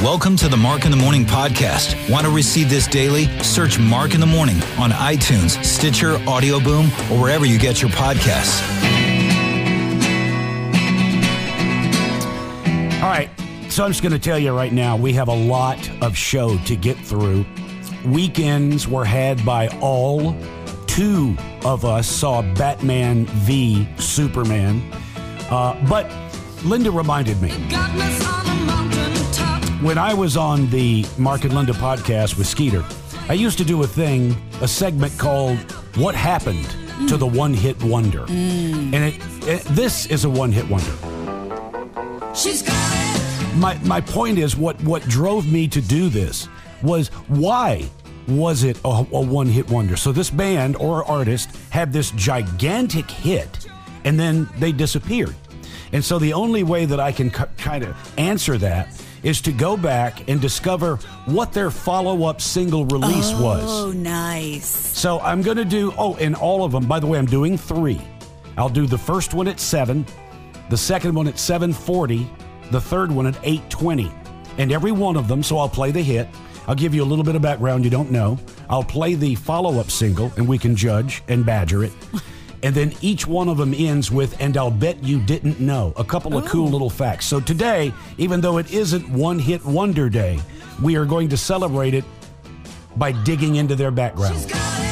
Welcome to the Mark in the Morning podcast. Want to receive this daily? Search Mark in the Morning on iTunes, Stitcher, Audio Boom, or wherever you get your podcasts. All right, so I'm just going to tell you right now, we have a lot of show to get through. Weekends were had by all. 2 of us saw Batman v Superman. But Linda reminded me, when I was on the Mark and Linda podcast with Skeeter, I used to do a segment called What Happened to the One-Hit Wonder. And this is a one-hit wonder. She's got it. My point is, what drove me to do this was, why was it a one-hit wonder? So this band or artist had this gigantic hit, and then they disappeared. And so the only way that I can kind of answer that is to go back and discover what their follow-up single release was. Oh, nice. So I'm going to do, and all of them, by the way, I'm doing 3. I'll do the first one at 7, the second one at 7:40, the third one at 8:20. And every one of them, so I'll play the hit. I'll give you a little bit of background you don't know. I'll play the follow-up single, and we can judge and badger it. And then each one of them ends with, and I'll bet you didn't know, a couple of cool little facts. So today, even though it isn't One-Hit Wonder Day, we are going to celebrate it by digging into their background.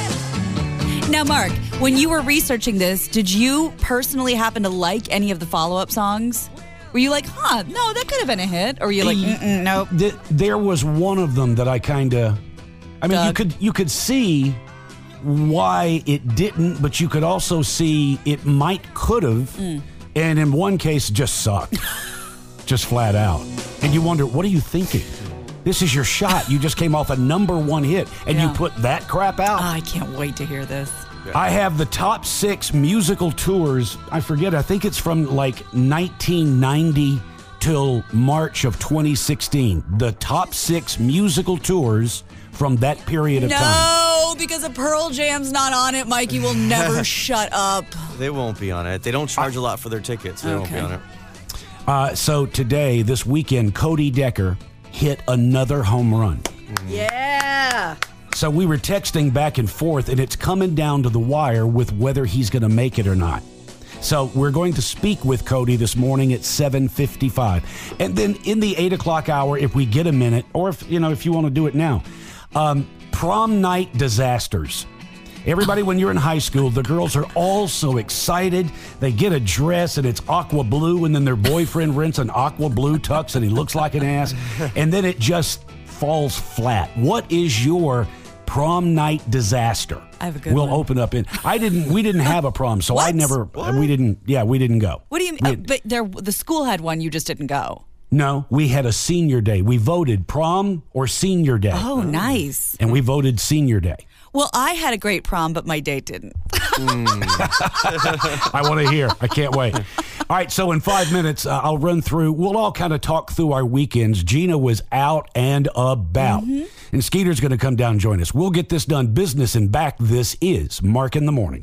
Now, Mark, when you were researching this, did you personally happen to like any of the follow-up songs? Were you like, no, that could have been a hit? Or were you like, nope? There was one of them that I kind of, you could see why it didn't, but you could also see it could have, and in one case just sucked. Just flat out. And you wonder, what are you thinking? This is your shot. You just came off a #1 hit, and you put that crap out? I can't wait to hear this. I have the top 6 musical tours. I think it's from like 1990 till March of 2016. The top 6 musical tours from that period of time. No, because if Pearl Jam's not on it, Mikey will never shut up. They won't be on it. They don't charge a lot for their tickets. They won't be on it. So today, this weekend, Cody Decker hit another home run. Yeah. So we were texting back and forth, and it's coming down to the wire with whether he's going to make it or not. So we're going to speak with Cody this morning at 7:55. And then in the 8 o'clock hour, if we get a minute, or if you want to do it now, prom night disasters. Everybody, when you're in high school, the girls are all so excited. They get a dress, and it's aqua blue, and then their boyfriend rents an aqua blue tux, and he looks like an ass. And then it just falls flat. What is your prom night disaster? I have a good one. We'll open up we didn't have a prom, so what? we didn't go. What do you mean? But the school had one, you just didn't go. No, we had a senior day. We voted prom or senior day. Oh, nice. And we voted senior day. Well, I had a great prom, but my date didn't. I want to hear. I can't wait. All right, so in 5 minutes, I'll run through. We'll all kind of talk through our weekends. Gina was out and about. And Skeeter's going to come down and join us. We'll get this done. Business and back. This is Mark in the Morning.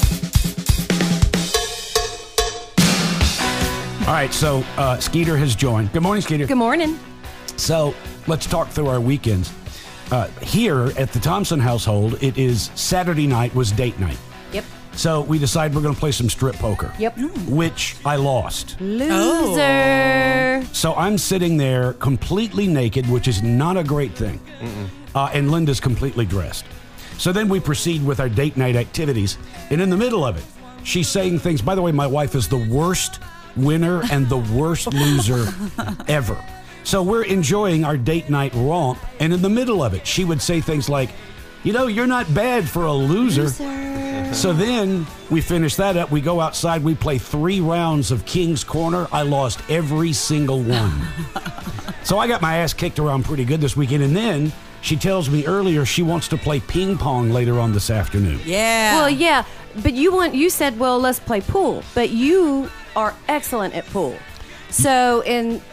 All right, so Skeeter has joined. Good morning, Skeeter. Good morning. So let's talk through our weekends. Here at the Thompson household, it is Saturday night was date night. Yep. So we decided we're going to play some strip poker. Yep. Which I lost. Loser. So I'm sitting there completely naked, which is not a great thing. And Linda's completely dressed. So then we proceed with our date night activities. And in the middle of it, she's saying things. By the way, my wife is the worst winner and the worst loser ever. So we're enjoying our date night romp, and in the middle of it, she would say things like, you're not bad for a loser. So then we finish that up. We go outside. We play 3 rounds of King's Corner. I lost every single one. So I got my ass kicked around pretty good this weekend. And then she tells me earlier she wants to play ping pong later on this afternoon. Yeah. Well, yeah, but you said, let's play pool. But you are excellent at pool. So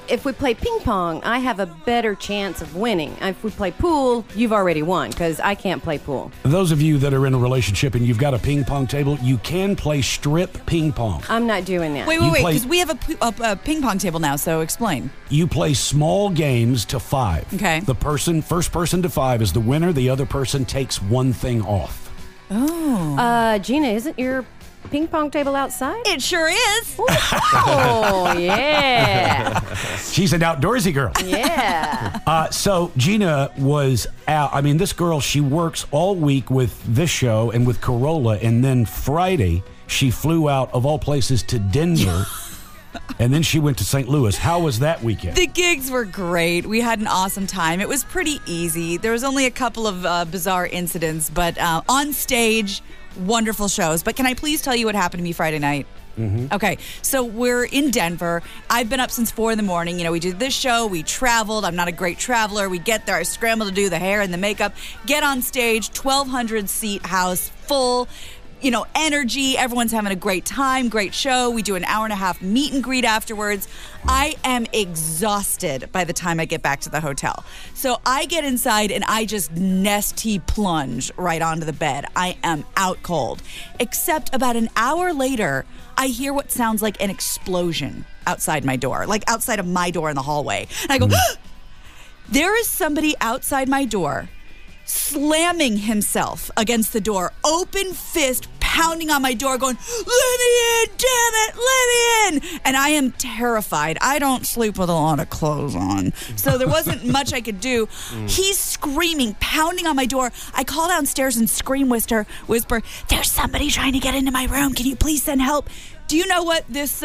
if we play ping pong, I have a better chance of winning. If we play pool, you've already won because I can't play pool. Those of you that are in a relationship and you've got a ping pong table, you can play strip ping pong. I'm not doing that. Wait, because we have a ping pong table now, so explain. You play small games to 5. Okay. First person to 5 is the winner. The other person takes one thing off. Oh. Gina, isn't your ping pong table outside? It sure is. Oh, yeah. She's an outdoorsy girl. Yeah. So Gina was out. I mean, this girl, she works all week with this show and with Corolla. And then Friday, she flew out, of all places, to Denver. And then she went to St. Louis. How was that weekend? The gigs were great. We had an awesome time. It was pretty easy. There was only a couple of bizarre incidents, but on stage, wonderful shows. But can I please tell you what happened to me Friday night? Mm-hmm. Okay, so we're in Denver. I've been up since 4 a.m. You know, we did this show. We traveled. I'm not a great traveler. We get there. I scramble to do the hair and the makeup. Get on stage, 1,200 seat house, full. You know, energy. Everyone's having a great time, great show. We do an hour-and-a-half meet and greet afterwards. I am exhausted by the time I get back to the hotel. So I get inside and I just nesty plunge right onto the bed. I am out cold. Except about an hour later, I hear what sounds like an explosion outside my door, like outside of my door in the hallway. And I go, there is somebody outside my door slamming himself against the door, open fist, pounding on my door, going, "Let me in, damn it, let me in." And I am terrified. I don't sleep with a lot of clothes on, so there wasn't much I could do. He's screaming, pounding on my door. I call downstairs and scream whisper, "There's somebody trying to get into my room. Can you please send help?" Do you know what this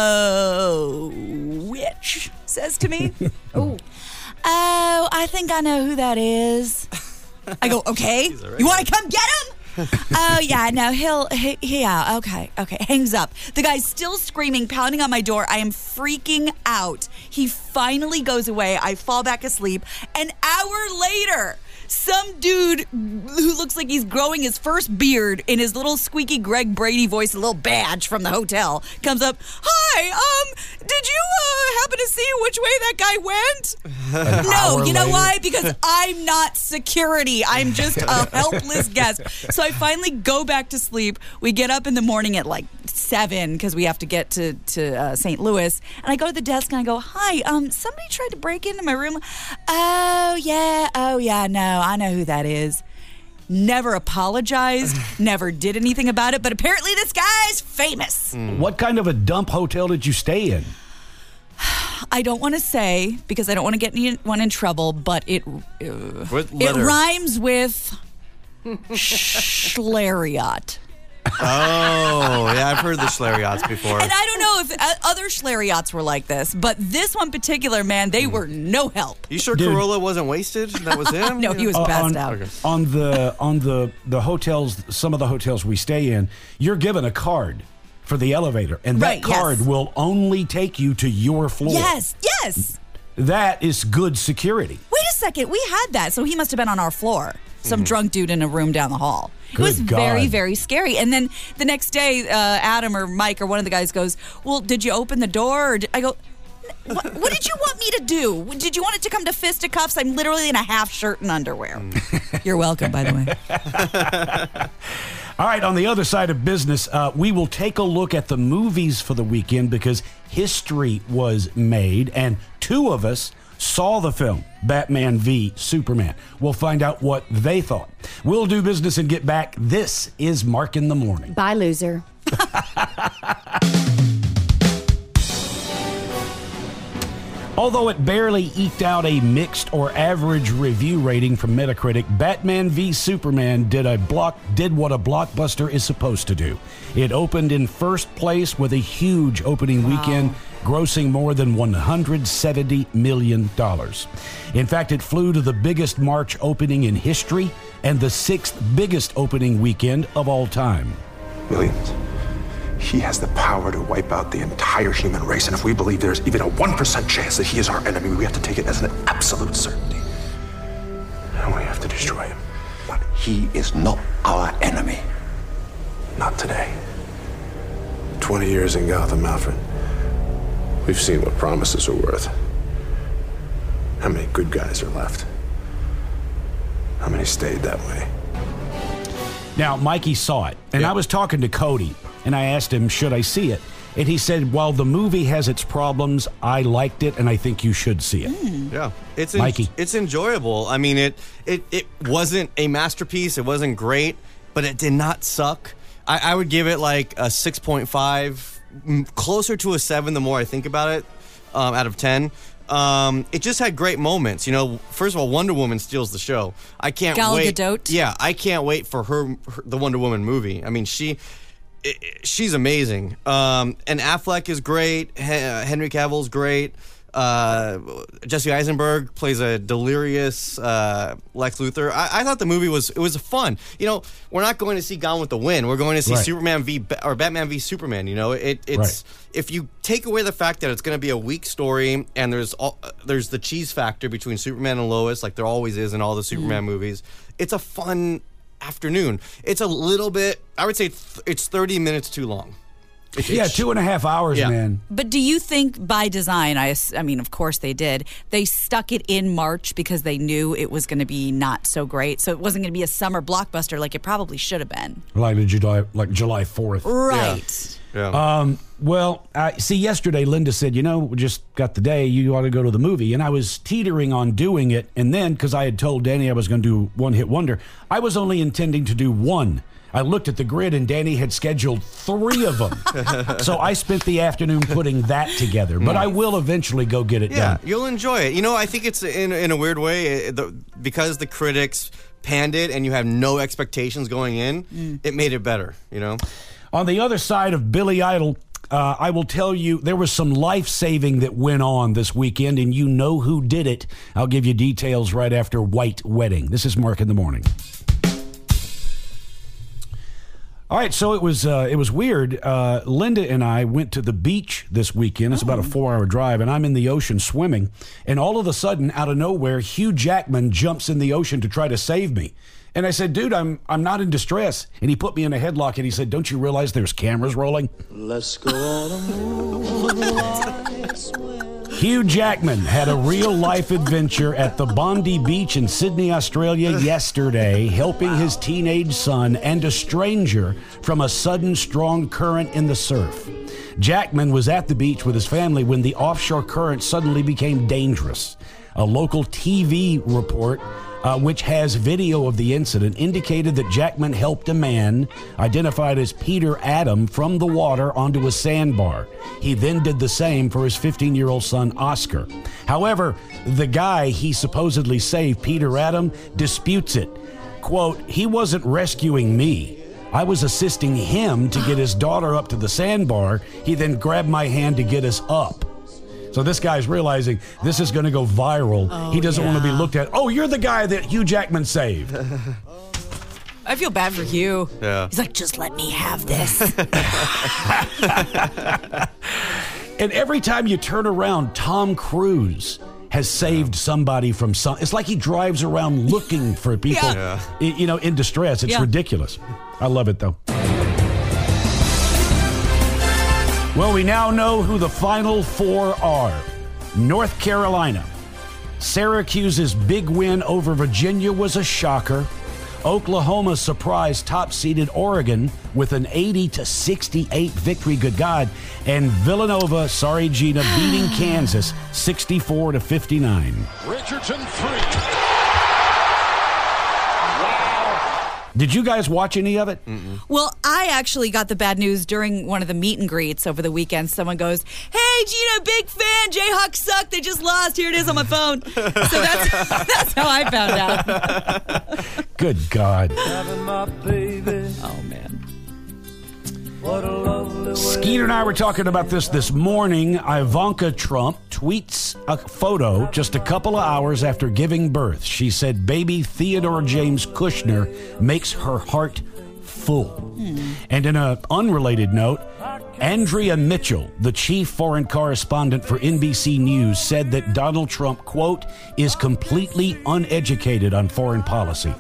witch says to me? Oh, I think I know who that is. I go, okay, you want to come get him? Oh, yeah, no, yeah, okay. Hangs up. The guy's still screaming, pounding on my door. I am freaking out. He finally goes away. I fall back asleep. An hour later, some dude who looks like he's growing his first beard in his little squeaky Greg Brady voice, a little badge from the hotel, comes up. "Hi, did you happen to see which way that guy went?" No, you know why? Because I'm not security. I'm just a helpless guest. So I finally go back to sleep. We get up in the morning at like 7 because we have to get to St. Louis. And I go to the desk and I go, "Hi, somebody tried to break into my room." Oh yeah, no, I know who that is. Never apologized, never did anything about it, but apparently this guy's famous. What kind of a dump hotel did you stay in? I don't want to say because I don't want to get anyone in trouble, but it rhymes with Schlariot. Oh, yeah, I've heard the Schlariots before. And I don't know if other Schlariots were like this, but this one particular, man, they were no help. You sure Corolla wasn't wasted? That was him? No, he was passed out. Okay. On the hotels, some of the hotels we stay in, you're given a card for the elevator, and that card will only take you to your floor. Yes. That is good security. Wait a second, we had that, so he must have been on our floor. Some drunk dude in a room down the hall. It was very, very scary. And then the next day, Adam or Mike or one of the guys goes, "Well, did you open the door?" I go, what did you want me to do? Did you want it to come to fisticuffs? I'm literally in a half shirt and underwear. You're welcome, by the way. All right, on the other side of business, we will take a look at the movies for the weekend because history was made, and 2 of us saw the film Batman v Superman. We'll find out what they thought. We'll do business and get back. This is Mark in the Morning. Bye, loser. Although it barely eked out a mixed or average review rating from Metacritic, Batman v Superman did what a blockbuster is supposed to do. It opened in first place with a huge opening weekend, grossing more than $170 million. In fact, it flew to the biggest March opening in history and the 6th biggest opening weekend of all time. Williams, he has the power to wipe out the entire human race, and if we believe there's even a 1% chance that he is our enemy, we have to take it as an absolute certainty. And we have to destroy him. But he is not our enemy. Not today. 20 years in Gotham, Alfred. We've seen what promises are worth. How many good guys are left? How many stayed that way? Now, Mikey saw it, and I was talking to Cody, and I asked him, should I see it? And he said, while the movie has its problems, I liked it, and I think you should see it. Yeah, Mikey. It's enjoyable. I mean, it wasn't a masterpiece. It wasn't great, but it did not suck. I would give it like a 6.5, closer to a 7 the more I think about it, out of 10. It just had great moments. You know, first of all, Wonder Woman steals the show. I can't Gal wait. Gadot. Yeah, I can't wait for the Wonder Woman movie. I mean, she's amazing. And Affleck is great. Henry Cavill's great. Jesse Eisenberg plays a delirious Lex Luthor. I thought the movie was fun. You know, we're not going to see Gone with the Wind. We're going to see Superman or Batman v Superman. You know, it's if you take away the fact that it's going to be a weak story and there's the cheese factor between Superman and Lois, like there always is in all the Superman movies. It's a fun afternoon. It's a little bit. I would say it's 30 minutes too long. 2.5 hours, man. But do you think by design, I mean, of course they did, they stuck it in March because they knew it was going to be not so great, so it wasn't going to be a summer blockbuster like it probably should have been? Like July 4th. Right. Yeah. Well, see, yesterday Linda said, we just got the day, you ought to go to the movie. And I was teetering on doing it. And then, because I had told Danny I was going to do One Hit Wonder, I was only intending to do one. I looked at the grid, and Danny had scheduled 3 of them. So I spent the afternoon putting that together. But I will eventually go get it done. Yeah, you'll enjoy it. You know, I think it's, in a weird way, because the critics panned it and you have no expectations going in, it made it better, you know? On the other side of Billy Idol, I will tell you there was some life-saving that went on this weekend, and you know who did it. I'll give you details right after White Wedding. This is Mark in the Morning. All right, so it was weird. Linda and I went to the beach this weekend. It's about a 4-hour drive, and I'm in the ocean swimming. And all of a sudden, out of nowhere, Hugh Jackman jumps in the ocean to try to save me. And I said, dude, I'm not in distress. And he put me in a headlock, and he said, don't you realize there's cameras rolling? Let's go on a moonlight swim. Hugh Jackman had a real-life adventure at the Bondi Beach in Sydney, Australia yesterday, helping his teenage son and a stranger from a sudden strong current in the surf. Jackman was at the beach with his family when the offshore current suddenly became dangerous. A local TV report, which has video of the incident, indicated that Jackman helped a man, identified as Peter Adam, from the water onto a sandbar. He then did the same for his 15-year-old son, Oscar. However, the guy he supposedly saved, Peter Adam, disputes it. Quote, he wasn't rescuing me. I was assisting him to get his daughter up to the sandbar. He then grabbed my hand to get us up. So this guy's realizing this is going to go viral. He doesn't want to be looked at. Oh, you're the guy that Hugh Jackman saved. I feel bad for Hugh. Yeah. He's like, just let me have this. And every time you turn around, Tom Cruise has saved somebody from some. It's like he drives around looking for people, in distress. It's ridiculous. I love it, though. Well, we now know who the Final Four are. North Carolina. Syracuse's big win over Virginia was a shocker. Oklahoma surprised top-seeded Oregon with an 80-68 victory, good God. And Villanova, sorry Gina, beating Kansas 64-59. Richardson 3. Did you guys watch any of it? Well, I actually got the bad news during one of the meet and greets over the weekend. Someone goes, hey, Gina, big fan. Jayhawks suck. They just lost. Here it is on my phone. So that's how I found out. Good God. Oh, man. Skeeter and I were talking about this morning. Ivanka Trump tweets a photo just a couple of hours after giving birth. She said, baby Theodore James Kushner makes her heart full. And in an unrelated note, Andrea Mitchell, the chief foreign correspondent for NBC News, said that Donald Trump, quote, is completely uneducated on foreign policy.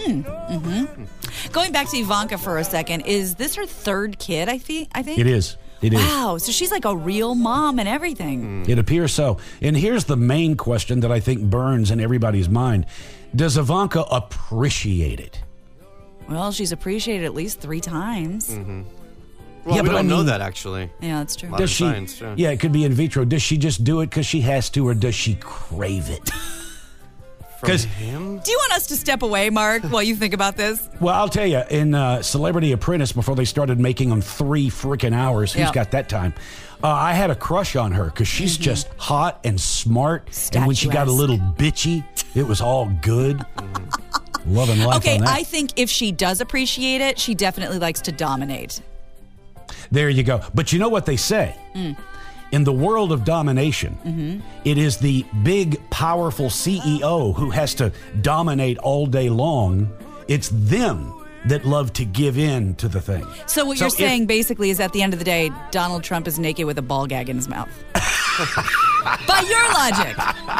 Going back to Ivanka for a second, is this her third kid, I think? It is. It is. Wow, so she's like a real mom and everything. It appears so. And here's the main question that I think burns in everybody's mind. Does Ivanka appreciate it? Well, she's appreciated at least 3 times. Well, Yeah, we but don't I know mean- that, actually. Yeah, that's true. Modern Does she? science, Yeah, it could be in vitro. Does she just do it because she has to, or does she crave it? From him? Do you want us to step away, Mark, while you think about this? Well, I'll tell you, in Celebrity Apprentice, before they started making them 3 freaking hours, who's Yeah. got that time? I had a crush on her because she's just hot and smart. And when she got a Statuesque. little bitchy, it was all good. Loving life Okay, on that. I think if she does appreciate it, she definitely likes to dominate. There you go. But you know what they say? In the world of domination, it is the big, powerful CEO who has to dominate all day long. It's them that love to give in to the thing. So what you're saying basically is at the end of the day, Donald Trump is naked with a ball gag in his mouth. By your logic.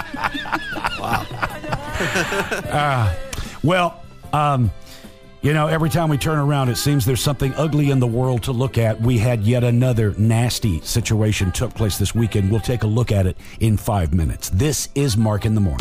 Well, you know, every time we turn around, it seems there's something ugly in the world to look at. We had yet another nasty situation took place this weekend. We'll take a look at it in 5 minutes. This is Mark in the Morning.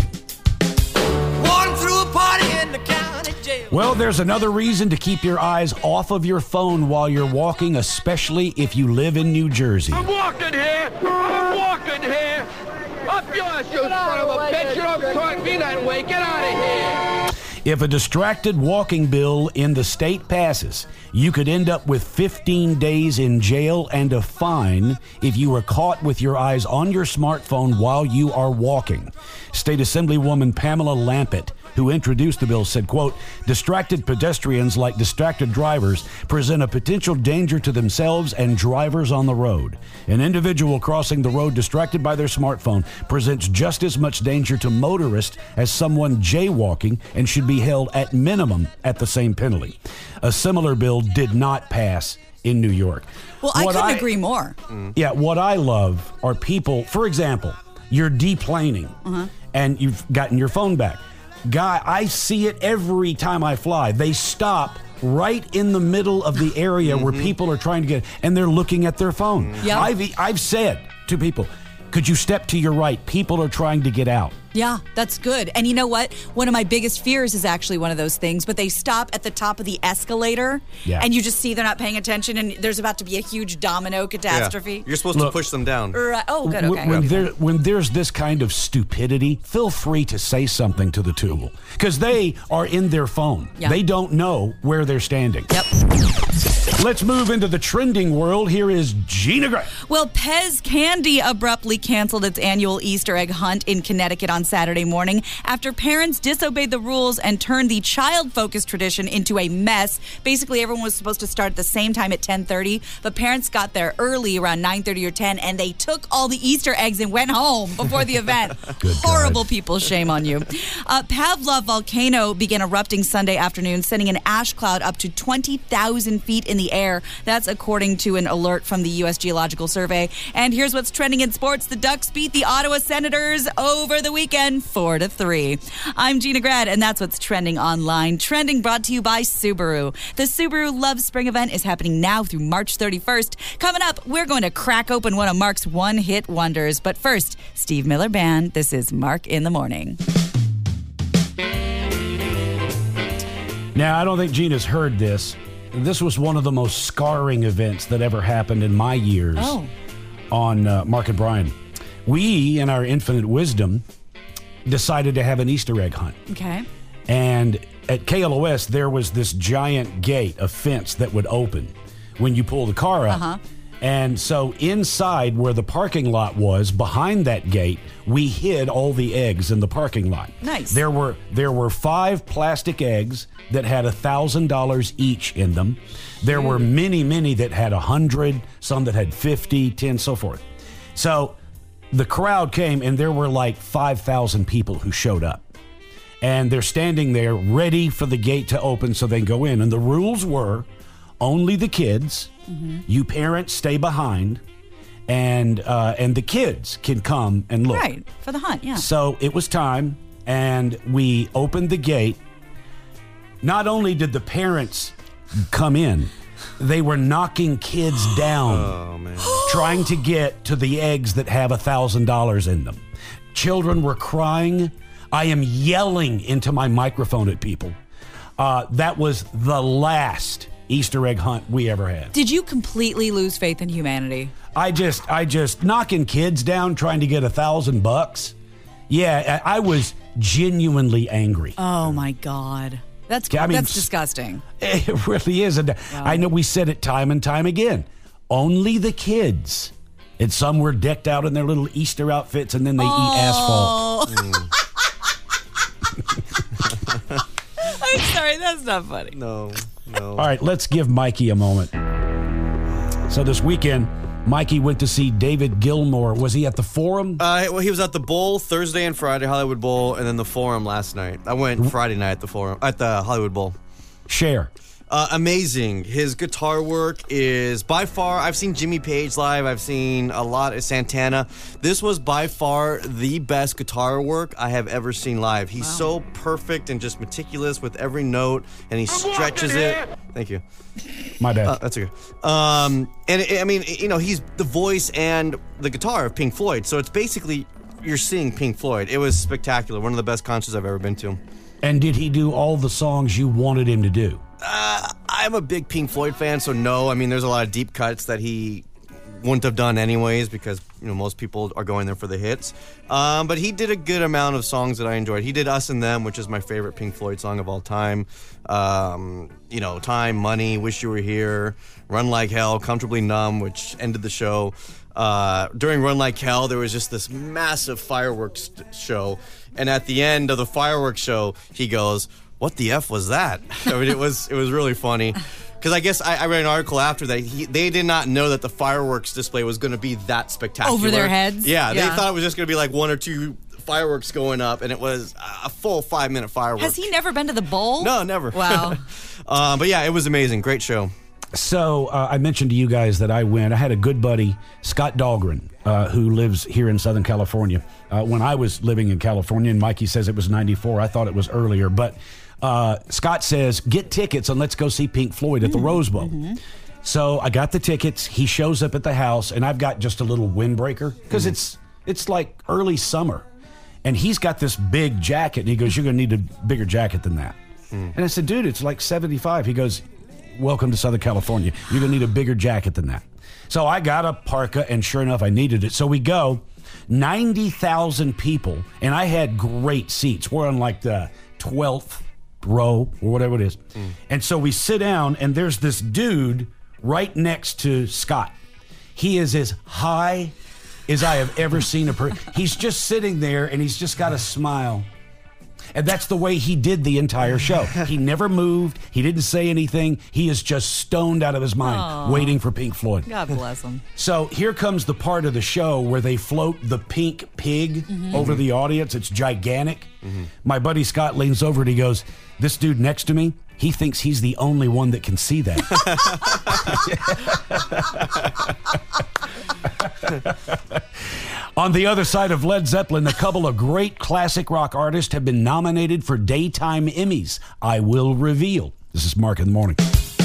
Well, there's another reason to keep your eyes off of your phone while you're walking, especially if you live in New Jersey. walking here. I'm walking here. Up yours, you son of a bitch. You don't talk me that way. Get out of here. If a distracted walking bill in the state passes, you could end up with 15 days in jail and a fine if you are caught with your eyes on your smartphone while you are walking. State Assemblywoman Pamela Lampett, who introduced the bill, said, quote, distracted pedestrians like distracted drivers present a potential danger to themselves and drivers on the road. An individual crossing the road distracted by their smartphone presents just as much danger to motorists as someone jaywalking and should be held at minimum at the same penalty. A similar bill did not pass in New York. Well, I couldn't agree more. Yeah, what I love are people, for example, you're deplaning and you've gotten your phone back. Guy, I see it every time I fly. They stop right in the middle of the area where people are trying to get, and they're looking at their phone. Yeah. I've said to people, could you step to your right? People are trying to get out. Yeah, that's good. And you know what? One of my biggest fears is actually one of those things, but they stop at the top of the escalator and you just see they're not paying attention and there's about to be a huge domino catastrophe. Yeah. You're supposed to push them down. Right. Oh, good. Okay. When there's this kind of stupidity, feel free to say something to the tool because they are in their phone. Yeah. They don't know where they're standing. Yep. Let's move into the trending world. Here is Gina Gray. Well, Pez Candy abruptly canceled its annual Easter egg hunt in Connecticut on Saturday morning after parents disobeyed the rules and turned the child-focused tradition into a mess. Basically, everyone was supposed to start at the same time at 10:30, but parents got there early around 9:30 or 10, and they took all the Easter eggs and went home before the event. Horrible people, shame on you. Pavlov volcano began erupting Sunday afternoon, sending an ash cloud up to 20,000 feet in the air. That's according to an alert from the U.S. Geological Survey. And here's what's trending in sports. The Ducks beat the Ottawa Senators over the weekend 4-3. I'm Gina Grad, and that's what's trending online. Trending brought to you by Subaru. The Subaru Love Spring event is happening now through March 31st. Coming up, we're going to crack open one of Mark's one-hit wonders. But first, Steve Miller Band. This is Mark in the Morning. Now, I don't think Gina's heard this. This was one of the most scarring events that ever happened in my years on Mark and Brian. We, in our infinite wisdom, decided to have an Easter egg hunt. Okay. And at KLOS, there was this giant gate, a fence that would open when you pull the car up. And so inside where the parking lot was, behind that gate, we hid all the eggs in the parking lot. Nice. There were 5 plastic eggs that had $1,000 each in them. There were many that had 100, some that had 50, 10, so forth. So the crowd came, and there were like 5,000 people who showed up. And they're standing there ready for the gate to open so they can go in. And the rules were only the kids, you parents stay behind, and the kids can come and look. Right, for the hunt, yeah. So it was time, and we opened the gate. Not only did the parents come in, They were knocking kids down, trying to get to the eggs that have $1,000 in them. Children were crying. I am yelling into my microphone at people. That was the last Easter egg hunt we ever had. Did you completely lose faith in humanity? I just knocking kids down trying to get $1,000. Yeah, I was genuinely angry. Oh my God. That's disgusting. It really is. And I know we said it time and time again. Only the kids. And some were decked out in their little Easter outfits, and then they eat asphalt. I'm sorry, that's not funny. No. All right, let's give Mikey a moment. So this weekend, Mikey went to see David Gilmour. Was he at the Forum? Well, he was at the Bowl Thursday and Friday, Hollywood Bowl, and then the Forum last night. I went Friday night at the Forum, at the Hollywood Bowl. Share. Amazing. His guitar work is by far, I've seen Jimmy Page live. I've seen a lot of Santana. This was by far the best guitar work I have ever seen live. He's so perfect and just meticulous with every note, and he stretches it. Thank you. My bad. That's okay. I mean, he's the voice and the guitar of Pink Floyd. So it's basically, you're seeing Pink Floyd. It was spectacular. One of the best concerts I've ever been to. And did he do all the songs you wanted him to do? I'm a big Pink Floyd fan, so no. I mean, there's a lot of deep cuts that he wouldn't have done anyways because, most people are going there for the hits. But he did a good amount of songs that I enjoyed. He did Us and Them, which is my favorite Pink Floyd song of all time. Time, Money, Wish You Were Here, Run Like Hell, Comfortably Numb, which ended the show. During Run Like Hell, there was just this massive fireworks show. And at the end of the fireworks show, he goes, "What the F was that?" I mean, it was really funny. Because I guess I read an article after that. They did not know that the fireworks display was going to be that spectacular. Over their heads? Yeah, they thought it was just going to be like one or two fireworks going up, and it was a full 5-minute firework. Has he never been to the Bowl? No, never. Wow. But yeah, it was amazing. Great show. So I mentioned to you guys that I went. I had a good buddy, Scott Dahlgren, who lives here in Southern California. When I was living in California, and Mikey says it was 94. I thought it was earlier. But Scott says, get tickets and let's go see Pink Floyd at the Rose Bowl. Mm-hmm. So I got the tickets. He shows up at the house, and I've got just a little windbreaker because it's like early summer. And he's got this big jacket, and he goes, "You're going to need a bigger jacket than that." And I said, "Dude, it's like 75. He goes, "Welcome to Southern California. You're going to need a bigger jacket than that." So I got a parka, and sure enough, I needed it. So we go, 90,000 people, and I had great seats. We're on like the 12th row or whatever it is. And so we sit down, and there's this dude right next to Scott. He is as high as I have ever seen a person. He's just sitting there, and he's just got a smile. And that's the way he did the entire show. He never moved. He didn't say anything. He is just stoned out of his mind, waiting for Pink Floyd. God bless him. So here comes the part of the show where they float the pink pig over the audience. It's gigantic. My buddy Scott leans over and he goes, "This dude next to me, he thinks he's the only one that can see that." On the other side of Led Zeppelin, a couple of great classic rock artists have been nominated for Daytime Emmys. I will reveal. This is Mark in the Morning.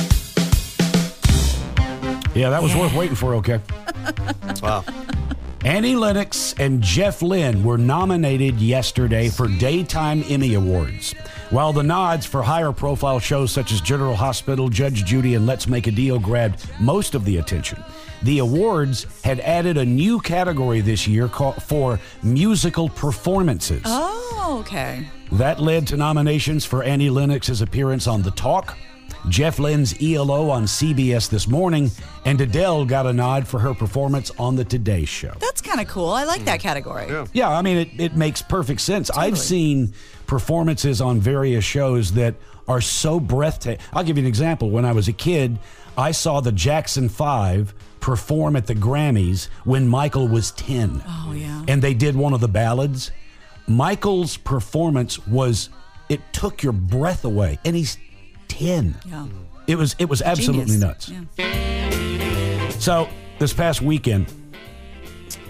Yeah, that was worth waiting for, okay? Wow. Annie Lennox and Jeff Lynne were nominated yesterday for Daytime Emmy Awards. While the nods for higher profile shows such as General Hospital, Judge Judy, and Let's Make a Deal grabbed most of the attention, the awards had added a new category this year for musical performances. Oh, okay. That led to nominations for Annie Lennox's appearance on The Talk, Jeff Lynne's ELO on CBS This Morning, and Adele got a nod for her performance on The Today Show. That's kind of cool. I like that category. Yeah, I mean, it makes perfect sense. Totally. I've seen performances on various shows that are so breathtaking. I'll give you an example. When I was a kid, I saw the Jackson 5 perform at the Grammys when Michael was 10. Oh, yeah. And they did one of the ballads. Michael's performance it took your breath away. And he's 10. Yeah. It was absolutely Genius. nuts. Yeah. So this past weekend,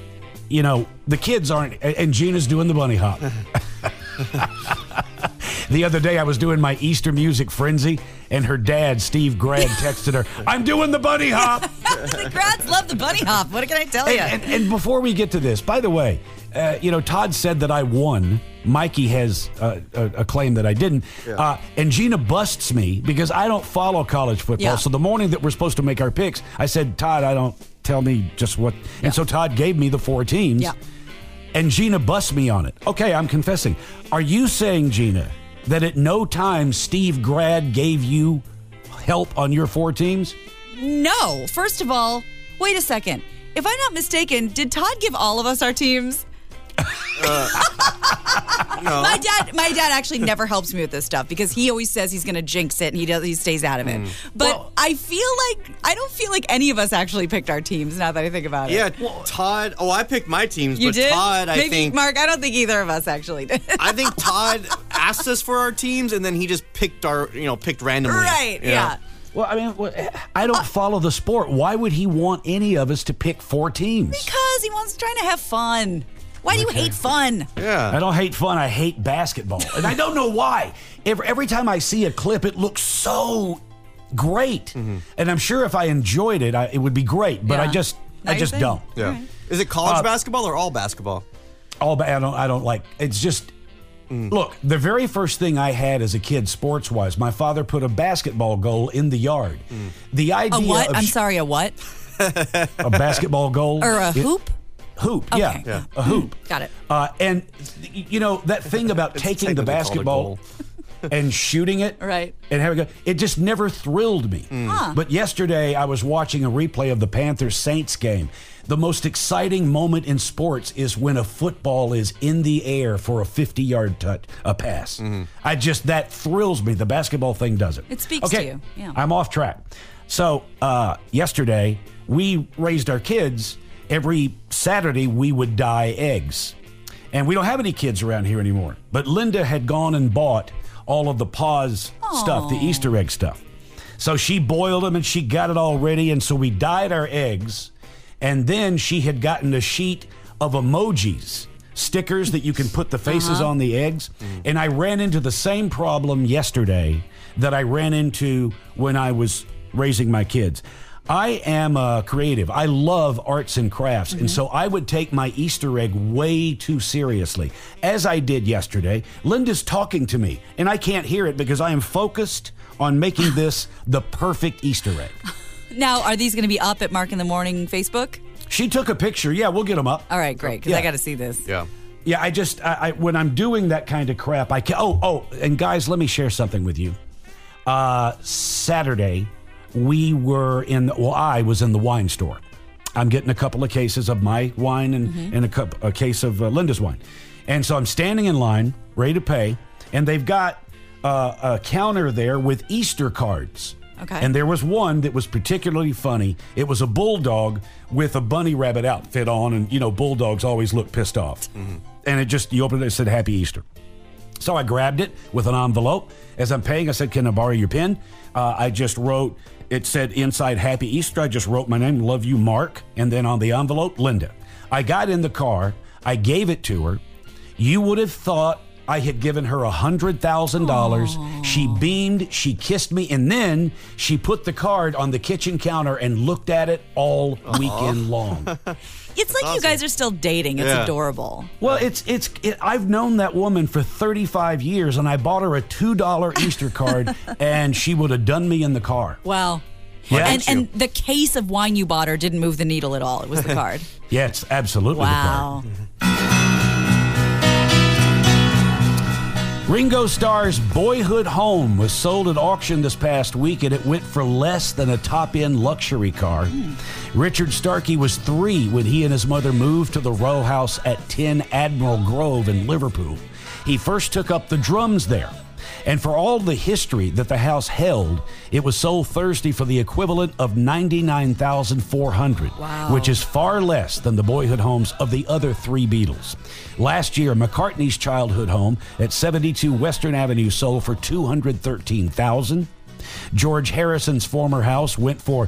the kids aren't, and Gina's doing the bunny hop. The other day I was doing my Easter music frenzy, and her dad, Steve Grad, texted her, "I'm doing the bunny hop." The Grads love the bunny hop. What can I tell you? And before we get to this, by the way, Todd said that I won. Mikey has a claim that I didn't. Yeah. And Gina busts me because I don't follow college football. Yeah. So the morning that we're supposed to make our picks, I said, Todd, I don't tell me just what. Yeah. And so Todd gave me the 4 teams. Yeah. And Gina busts me on it. Okay, I'm confessing. Are you saying, Gina, that at no time Steve Grad gave you help on your 4 teams? No. First of all, wait a second. If I'm not mistaken, did Todd give all of us our teams? No. My dad actually never helps me with this stuff because he always says he's going to jinx it and he stays out of it. But I don't feel like any of us actually picked our teams now that I think about it. Yeah, Todd. Oh, I picked my teams, You but did? Todd, Maybe, I think. Mark, I don't think either of us actually did. I think Todd asked us for our teams, and then he just picked randomly. Right, yeah. Well, I mean, I don't follow the sport. Why would he want any of us to pick 4 teams? Because he wants trying to have fun. Why do you hate fun? Yeah. I don't hate fun. I hate basketball. And I don't know why. Every time I see a clip, it looks so great. And I'm sure if I enjoyed it, it would be great. But Yeah. I just don't. Yeah. Right. Is it college basketball or all basketball? I don't like. It's just. Look, the very first thing I had as a kid, sports-wise, my father put a basketball goal in the yard. The idea A what? of I'm sorry, a what? a basketball goal Or a hoop? Hoop, Okay. yeah, a hoop. Got it. And that thing about taking the technically called a basketball goal. and shooting it, Right. and having it just never thrilled me. Huh. But yesterday I was watching a replay of the Panthers-Saints game. The most exciting moment in sports is when a football is in the air for a 50-yard pass. That thrills me. The basketball thing doesn't. It speaks to you. Yeah. I'm off track. So yesterday we raised our kids. Every Saturday we would dye eggs. And we don't have any kids around here anymore. But Linda had gone and bought all of the Paws stuff, the Easter egg stuff. So she boiled them and she got it all ready. And so we dyed our eggs. And then she had gotten a sheet of emojis, stickers that you can put the faces on the eggs. And I ran into the same problem yesterday that I ran into when I was raising my kids. I am creative. I love arts and crafts. And so I would take my Easter egg way too seriously, as I did yesterday. Linda's talking to me, and I can't hear it because I am focused on making this the perfect Easter egg. Now, are these going to be up at Mark in the Morning Facebook? She took a picture. Yeah, we'll get them up. All right, great, because I got to see this. Yeah. Yeah, I when I'm doing that kind of crap, I can. And guys, let me share something with you. Saturday, I was in the wine store. I'm getting a couple of cases of my wine and a case of Linda's wine. And so I'm standing in line, ready to pay, and they've got a counter there with Easter cards. Okay. And there was one that was particularly funny. It was a bulldog with a bunny rabbit outfit on, and bulldogs always look pissed off. And you opened it, it said Happy Easter. So I grabbed it with an envelope. As I'm paying, I said, "Can I borrow your pen?" I just wrote, it said inside Happy Easter. I just wrote my name, "Love you, Mark," and then on the envelope, Linda. I got in the car. I gave it to her. You would have thought I had given her $100,000. She beamed, she kissed me, and then she put the card on the kitchen counter and looked at it all weekend long. It's like you guys are still dating. It's adorable. Well, I've known that woman for 35 years, and I bought her a $2 Easter card, and she would have done me in the car. Wow. Yeah. And the case of wine you bought her didn't move the needle at all. It was the card. Yeah, it's absolutely the card. Wow. Ringo Starr's boyhood home was sold at auction this past week, and it went for less than a top-end luxury car. Richard Starkey was 3 when he and his mother moved to the row house at 10 Admiral Grove in Liverpool. He first took up the drums there. And for all the history that the house held, it was sold Thursday for the equivalent of $99,400, which is far less than the boyhood homes of the other 3 Beatles. Last year, McCartney's childhood home at 72 Western Avenue sold for $213,000. George Harrison's former house went for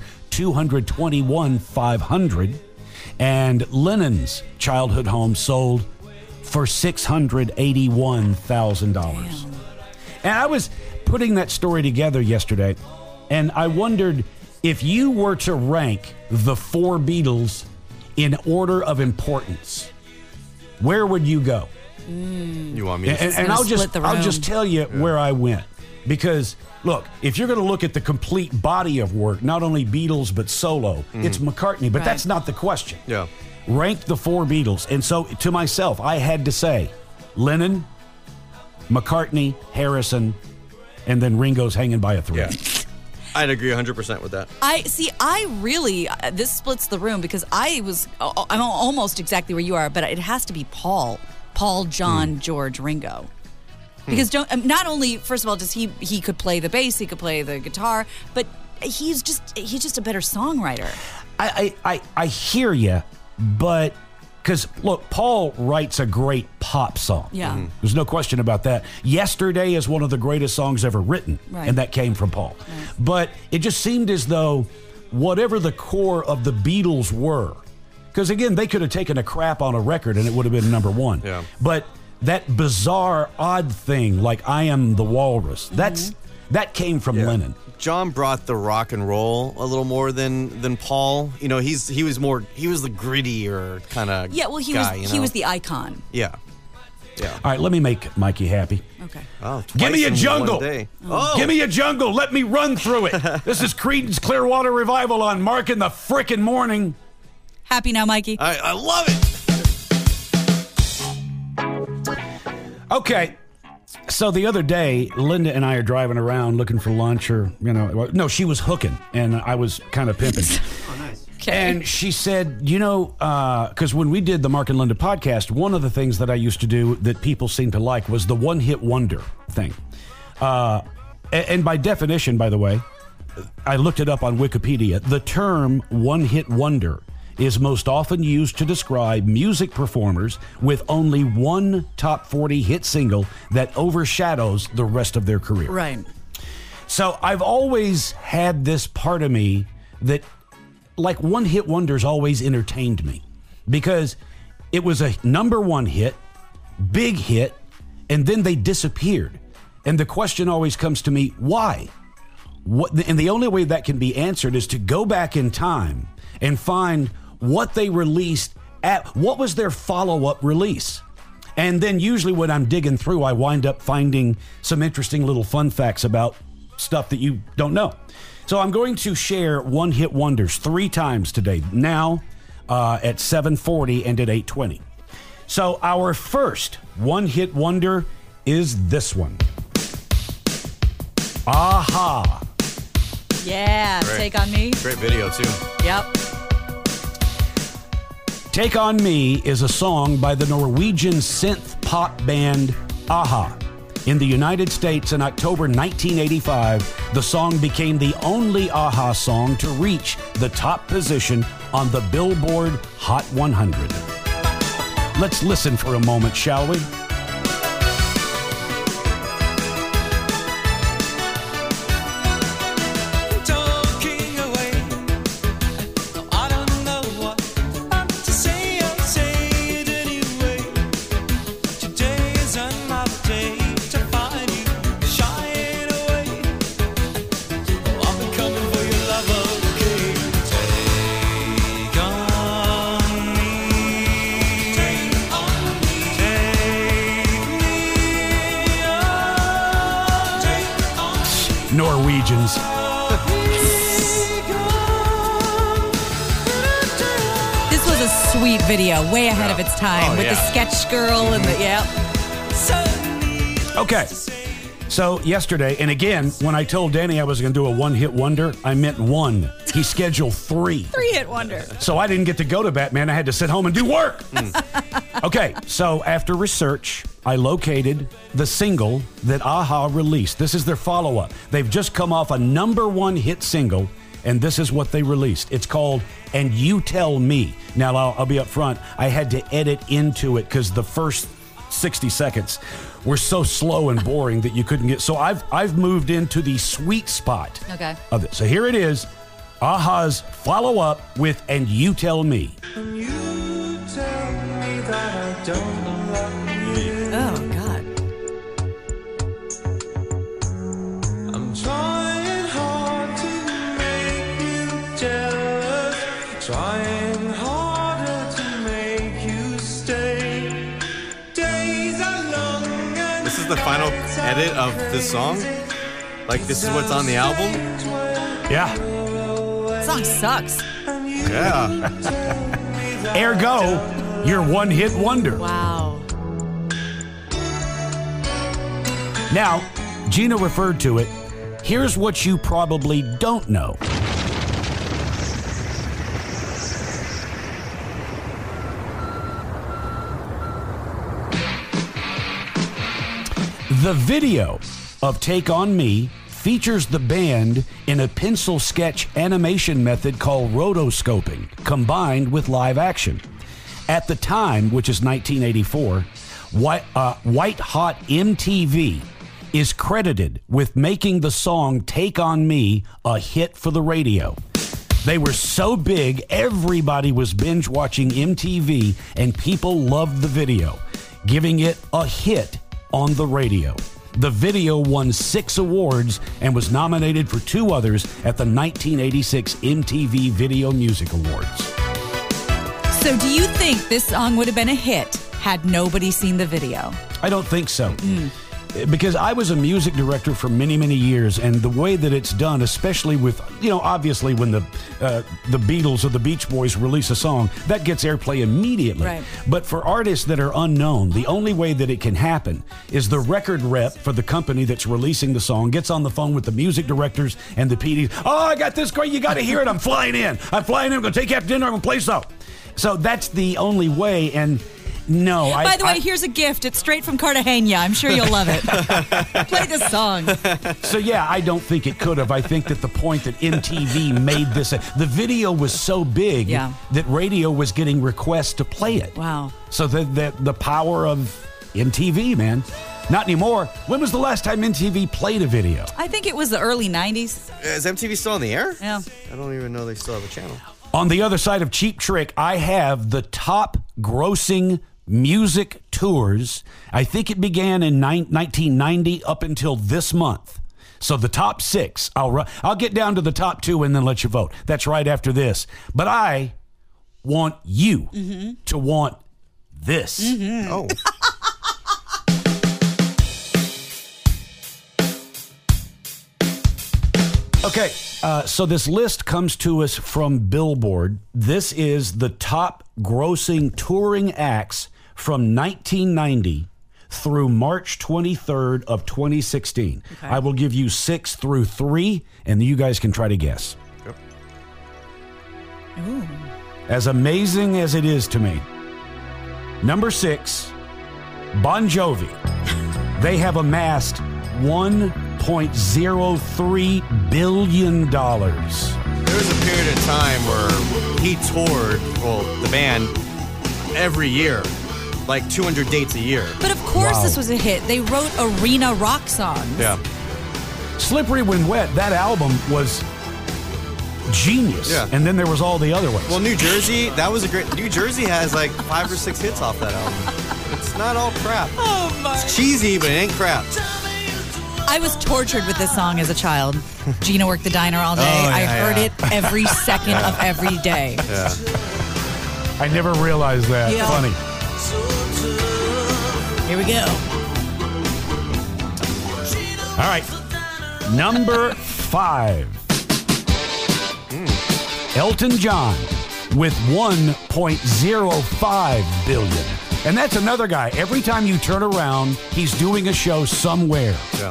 $221,500, and Lennon's childhood home sold for $681,000. And I was putting that story together yesterday, and I wondered if you were to rank the 4 Beatles in order of importance, where would you go? You want me to And I'll just tell you where I went. Because, look, if you're going to look at the complete body of work, not only Beatles but solo, it's McCartney. But that's not the question. Yeah. Rank the 4 Beatles. And so, to myself, I had to say Lennon, McCartney, Harrison, and then Ringo's hanging by a thread. Yeah. I'd agree 100% with that. I really, this splits the room because I'm almost exactly where you are, but it has to be Paul, John, George, Ringo. Because not only, first of all, does he could play the bass, he could play the guitar, but he's just a better songwriter. I hear you, but because look, Paul writes a great pop song. Yeah, there's no question about that. Yesterday is one of the greatest songs ever written, and that came from Paul. Right. But it just seemed as though whatever the core of the Beatles were, because again, they could have taken a crap on a record and it would have been number 1. Yeah, but that bizarre, odd thing, like I Am the Walrus, that came from Lennon. John brought the rock and roll a little more than Paul. You know, he was the grittier kind of guy. He was the icon. Yeah. All right, let me make Mikey happy. Okay. Oh, give me a jungle. Oh. Give me a jungle. Let me run through it. This is Creedence Clearwater Revival on Mark in the frickin' Morning. Happy now, Mikey. I love it. Okay, so the other day, Linda and I are driving around looking for lunch or, no, she was hooking and I was kind of pimping. Oh, nice. Okay. And she said, because when we did the Mark and Linda podcast, one of the things that I used to do that people seemed to like was the one-hit wonder thing. And by definition, by the way, I looked it up on Wikipedia. The term one-hit wonder is most often used to describe music performers with only one top 40 hit single that overshadows the rest of their career. Right. So I've always had this part of me that, like, one-hit wonders always entertained me because it was a number 1 hit, big hit, and then they disappeared. And the question always comes to me, why? And the only way that can be answered is to go back in time and find what they released what was their follow-up release. And then usually when I'm digging through, I wind up finding some interesting little fun facts about stuff that you don't know. So I'm going to share one-hit wonders 3 times today, now at 7:40 and at 8:20. So our first one-hit wonder is this one. Aha. Yeah, Great. Take on Me. Great video, too. Yep. Take on Me is a song by the Norwegian synth pop band Aha. In the United States in October 1985, the song became the only Aha song to reach the top position on the Billboard Hot 100. Let's listen for a moment, shall we? Norwegians. This was a sweet video, way ahead of its time, with the sketch girl and the Okay. So yesterday, and again, when I told Danny I was going to do a one-hit wonder, I meant 1. He scheduled 3. 3-hit wonder. So I didn't get to go to Batman. I had to sit home and do work. Okay, so after research, I located the single that Aha released. This is their follow-up. They've just come off a number 1 hit single, and this is what they released. It's called And You Tell Me. Now, I'll be up front. I had to edit into it because the first 60 seconds were so slow and boring that you couldn't get. So I've moved into the sweet spot of it. So here it is, Aha's follow-up with And You Tell Me. You tell me that I don't love you. Oh, God. This is the final edit of this song? Like, this is what's on the album? Yeah. The song sucks. Yeah. Ergo, your one-hit wonder. Wow. Now, Gina referred to it. Here's what you probably don't know. The video of Take On Me features the band in a pencil sketch animation method called rotoscoping, combined with live action. At the time, which is 1984, White Hot MTV is credited with making the song Take On Me a hit for the radio. They were so big, everybody was binge watching MTV, and people loved the video, giving it a hit on the radio. The video won 6 awards and was nominated for 2 others at the 1986 MTV Video Music Awards. So do you think this song would have been a hit had nobody seen the video? I don't think so. Because I was a music director for many, many years, and the way that it's done, especially with, obviously when the Beatles or the Beach Boys release a song, that gets airplay immediately. Right. But for artists that are unknown, the only way that it can happen is the record rep for the company that's releasing the song gets on the phone with the music directors and the PDs. Oh, I got this great. You got to hear it. I'm flying in. I'm going to take you after dinner. I'm going to play so. So that's the only way, and no. By the way, here's a gift. It's straight from Cartagena. I'm sure you'll love it. Play this song. So, yeah, I don't think it could have. I think that the point that MTV made this, the video was so big that radio was getting requests to play it. Wow. So the power of MTV, man. Not anymore. When was the last time MTV played a video? I think it was the early 90s. Is MTV still on the air? Yeah. I don't even know they still have a channel. On the other side of Cheap Trick, I have the top grossing music tours. I think it began in 1990 up until this month. So the top 6. I'll get down to the top 2 and then let you vote. That's right after this. But I want you to want this. Oh. Okay, so this list comes to us from Billboard. This is the top grossing touring acts from 1990 through March 23rd of 2016. Okay. I will give you 6 through 3, and you guys can try to guess. Yep. Ooh. As amazing as it is to me, number 6, Bon Jovi. They have amassed $1.03 billion. There was a period of time where he toured, the band, every year. Like 200 dates a year. But of course this was a hit. They wrote arena rock songs. Yeah. Slippery When Wet, that album was genius. Yeah. And then there was all the other ones. Well, New Jersey, that was a great... New Jersey has like 5 or 6 hits off that album. It's not all crap. Oh my. It's cheesy, but it ain't crap. I was tortured with this song as a child. Gina worked the diner all day. I heard it every second of every day. Yeah. I never realized that. Yeah. Funny. Here we go. All right. Number 5. Elton John with $1.05 billion. And that's another guy. Every time you turn around, he's doing a show somewhere. Yeah.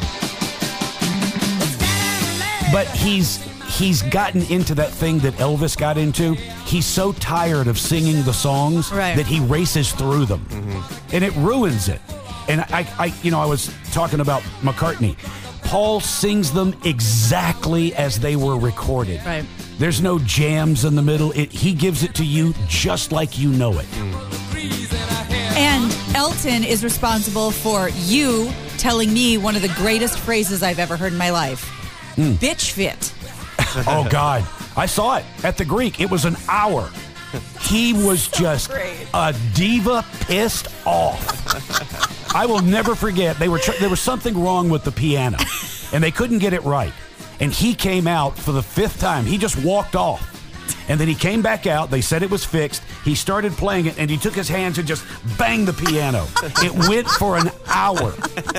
But he's gotten into that thing that Elvis got into. He's so tired of singing the songs that he races through them. And it ruins it. And I was talking about McCartney. Paul sings them exactly as they were recorded. Right. There's no jams in the middle. He gives it to you just like you know it. And Elton is responsible for you telling me one of the greatest phrases I've ever heard in my life. Bitch fit. Oh, God. I saw it at the Greek. It was an hour. He was just a diva pissed off. I will never forget. There was something wrong with the piano, and they couldn't get it right. And he came out for the 5th time. He just walked off. And then he came back out. They said it was fixed. He started playing it, and he took his hands and just banged the piano. It went for an hour.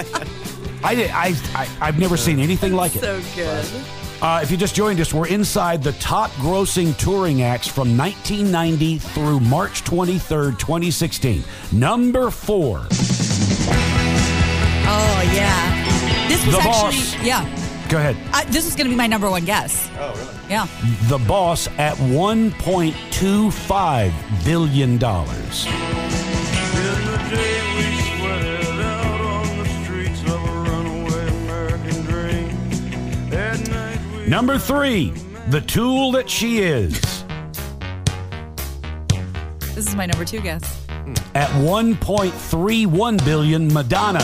I've never seen anything like it. So good. If you just joined us, we're inside the top grossing touring acts from 1990 through March 23rd, 2016. Number 4. Oh, yeah. This was The actually, Boss. yeah. Go ahead. This was going to be my number one guess. Oh, really? Yeah. The Boss at $1.25 billion. Number 3, The Tool That She Is. This is my number 2 guess. At $1.31 billion, Madonna.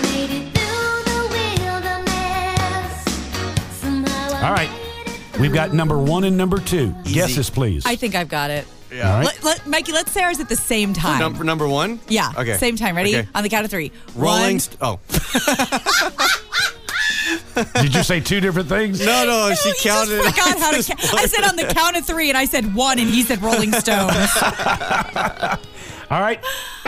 All right. We've got number 1 and number 2. Guesses, please. I think I've got it. Yeah. All right. Mikey, let's say ours at the same time. Number 1? Yeah. Okay. Same time. Ready? Okay. On the count of 3. Rolling. One. Did you say 2 different things? No, she counted. I forgot how to count. I said on the count of 3, and I said 1, and he said Rolling Stones. All right.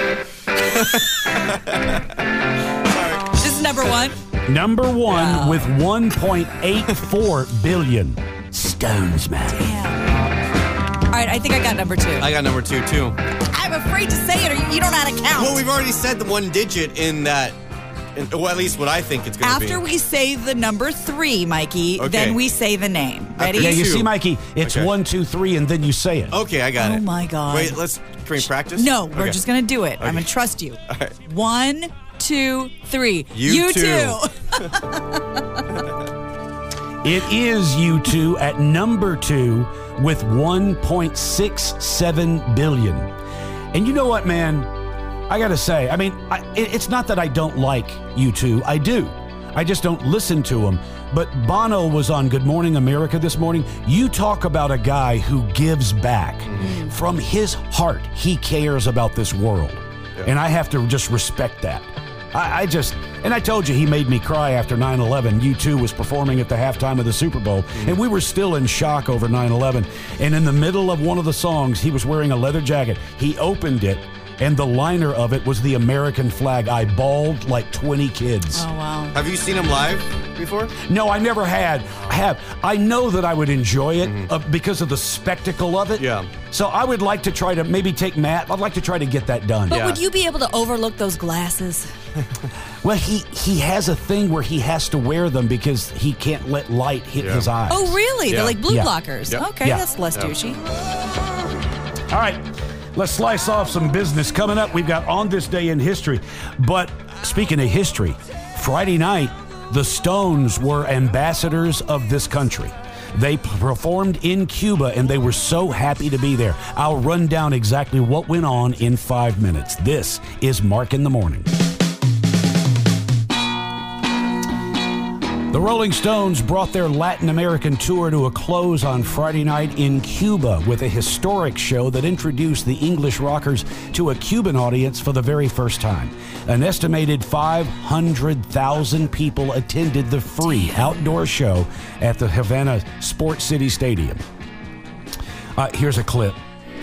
This is number 1. Number 1 with $1.84 billion. Stones, man. Damn. All right, I think I got number 2. I got number 2 too. I'm afraid to say it, or you don't know how to count. Well, we've already said the 1 digit in that. Well, at least what I think it's going to be. After we say the number 3, Mikey, then we say the name. Ready? Yeah, you 2. see, Mikey, it's 1, 2, 3, and then you say it. Okay, I got it. Oh, my God. Wait, can we practice? No, we're Okay. just going to do it. Okay. I'm going to trust you. All right. 1, 2, 3. You too. It is U2 at number 2 with $1.67 billion. And you know what, man? I got to say, I mean, it's not that I don't like U2. I do. I just don't listen to them. But Bono was on Good Morning America this morning. You talk about a guy who gives back. From his heart, he cares about this world. Yeah. And I have to just respect that. And I told you he made me cry after 9/11. U2 was performing at the halftime of the Super Bowl, and we were still in shock over 9/11. And in the middle of one of the songs, he was wearing a leather jacket. He opened it, and the liner of it was the American flag. I bawled like 20 kids. Oh, wow. Have you seen him live before? No, I never had. I know that I would enjoy it because of the spectacle of it. Yeah. So I would like to try to maybe take Matt. I'd like to try to get that done. But would you be able to overlook those glasses? Well, he has a thing where he has to wear them because he can't let light hit his eyes. Oh, really? Yeah. They're like blue Yeah. blockers. Yeah. Okay, Yeah. that's less douchey. All right, let's slice off some business. Coming up, we've got On This Day in History. But speaking of history, Friday night, the Stones were ambassadors of this country. They performed in Cuba, and they were so happy to be there. I'll run down exactly what went on in 5 minutes. This is Mark in the Morning. The Rolling Stones brought their Latin American tour to a close on Friday night in Cuba with a historic show that introduced the English rockers to a Cuban audience for the very first time. An estimated 500,000 people attended the free outdoor show at the Havana Sports City Stadium. Here's a clip.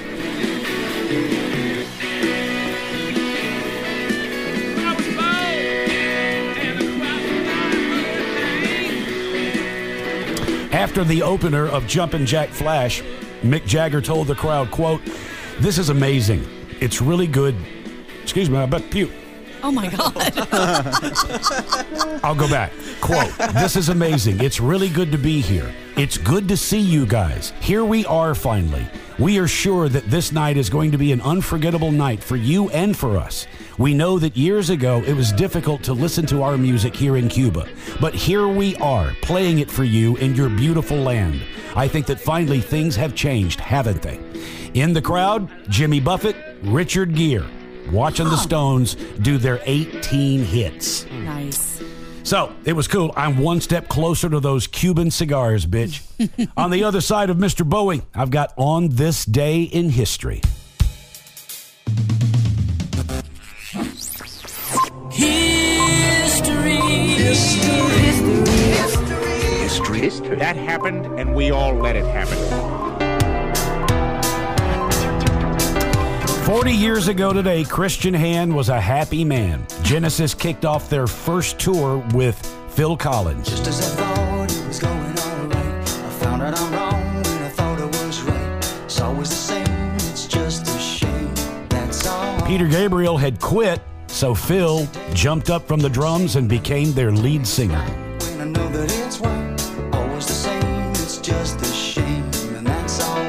After the opener of Jumpin' Jack Flash, Mick Jagger told the crowd, quote, "This is amazing. It's really good." Excuse me, I bet puke. Oh, my God. I'll go back. Quote, "This is amazing. It's really good to be here. It's good to see you guys. Here we are finally. We are sure that this night is going to be an unforgettable night for you and for us. We know that years ago it was difficult to listen to our music here in Cuba, but here we are playing it for you in your beautiful land. I think that finally things have changed, haven't they?" In the crowd, Jimmy Buffett, Richard Gere, watching the Stones do their 18 hits. Nice. So, it was cool. I'm one step closer to those Cuban cigars, bitch. On the other side of Mr. Bowie, I've got On This Day in History. History. That happened, and we all let it happen. 40 years ago today, Christian Hand was a happy man. Genesis kicked off their first tour with Phil Collins. Just as I thought it was going all right, I found out I'm wrong when I thought I was right. It's always the same, it's just a shame, that's all. Peter Gabriel had quit, so Phil jumped up from the drums and became their lead singer. When I know that it's right, always the same, it's just a shame, and that's all.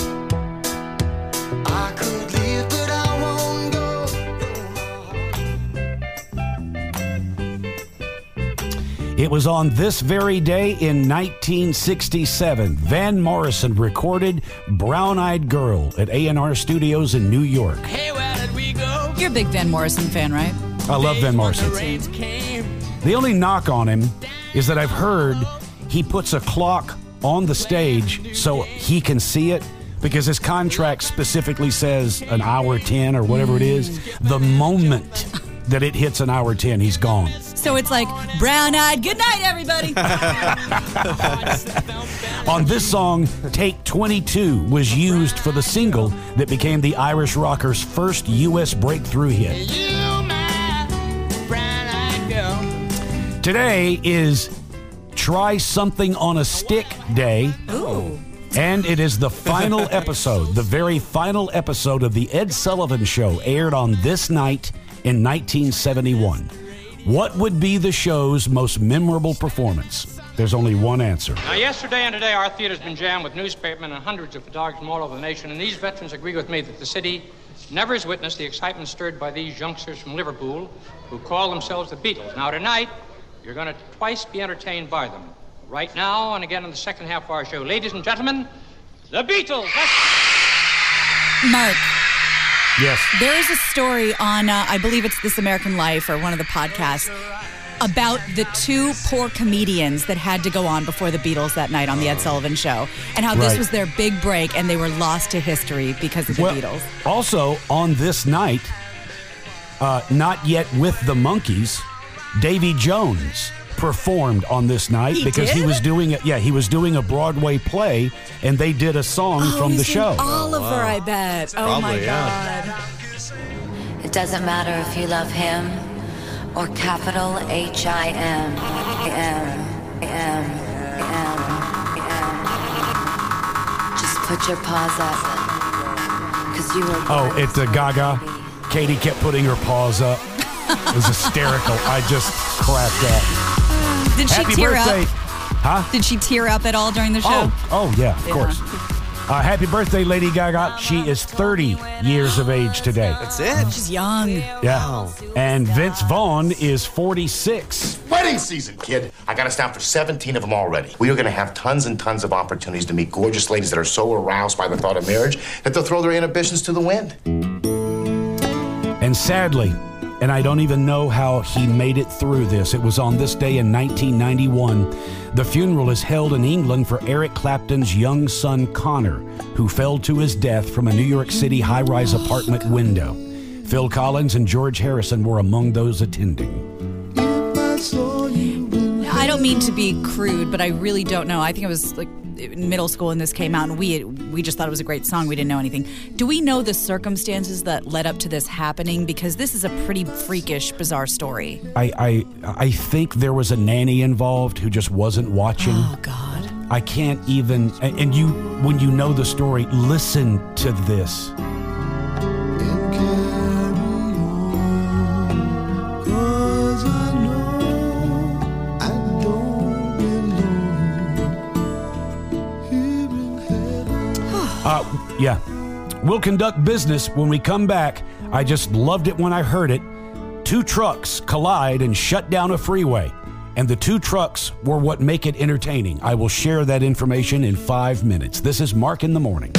I could leave, but I won't go. It was on this very day in 1967, Van Morrison recorded Brown Eyed Girl at A&R Studios in New York. Hey, where did we go? You're a big Van Morrison fan, right? I love Van Morrison. The only knock on him is that I've heard he puts a clock on the stage so he can see it, because his contract specifically says an hour 10 or whatever it is. The moment that it hits an hour 10, he's gone. So it's like brown-eyed. Good night, everybody. On this song, Take 22 was used for the single that became the Irish Rockers' first U.S. breakthrough hit. Today is Try Something on a Stick Day. Ooh. And it is the final episode, the very final episode of The Ed Sullivan Show, aired on this night in 1971. What would be the show's most memorable performance? There's only one answer. Now, yesterday and today, our theater's been jammed with newspapermen and hundreds of photographers from all over the nation, and these veterans agree with me that the city never has witnessed the excitement stirred by these youngsters from Liverpool who call themselves the Beatles. Now, tonight, you're going to twice be entertained by them. Right now, and again in the second half of our show. Ladies and gentlemen, the Beatles. Mark. Yes. There is a story on, I believe it's This American Life or one of the podcasts, about the two poor comedians that had to go on before the Beatles that night on the Ed Sullivan Show, and how this was their big break, and they were lost to history because of the Beatles. Also, on this night, not yet with the Monkees, Davy Jones performed on this night because he was doing it. Yeah, he was doing a Broadway play, and they did a song from the show. Oliver, I bet. Oh my God! It doesn't matter if you love him or capital H-I-M. Just put your paws up, 'cause you were. Oh, at the Gaga, Katie kept putting her paws up. It was hysterical. I just cracked up. Did she Happy tear birthday. up? Huh? Did she tear up at all during the show? Oh yeah, of course. Happy birthday, Lady Gaga. She is 30 years of age today. That's it? She's young. Yeah. Wow. And Vince Vaughn is 46. Wedding season, kid. I got us down for 17 of them already. We are going to have tons and tons of opportunities to meet gorgeous ladies that are so aroused by the thought of marriage that they'll throw their inhibitions to the wind. And sadly, and I don't even know how he made it through this, it was on this day in 1991, the funeral is held in England for Eric Clapton's young son, Connor, who fell to his death from a New York City high-rise apartment window. Phil Collins and George Harrison were among those attending. I don't mean to be crude, but I really don't know. I think it was like in middle school when this came out, and we just thought it was a great song. We didn't know anything. Do we know the circumstances that led up to this happening? Because this is a pretty freakish, bizarre story. I think there was a nanny involved who just wasn't watching. Oh, God. I can't even... And you, when you know the story, listen to this. Yeah. We'll conduct business when we come back. I just loved it when I heard it. Two trucks collide and shut down a freeway. And the two trucks were what make it entertaining. I will share that information in 5 minutes. This is Mark in the Morning.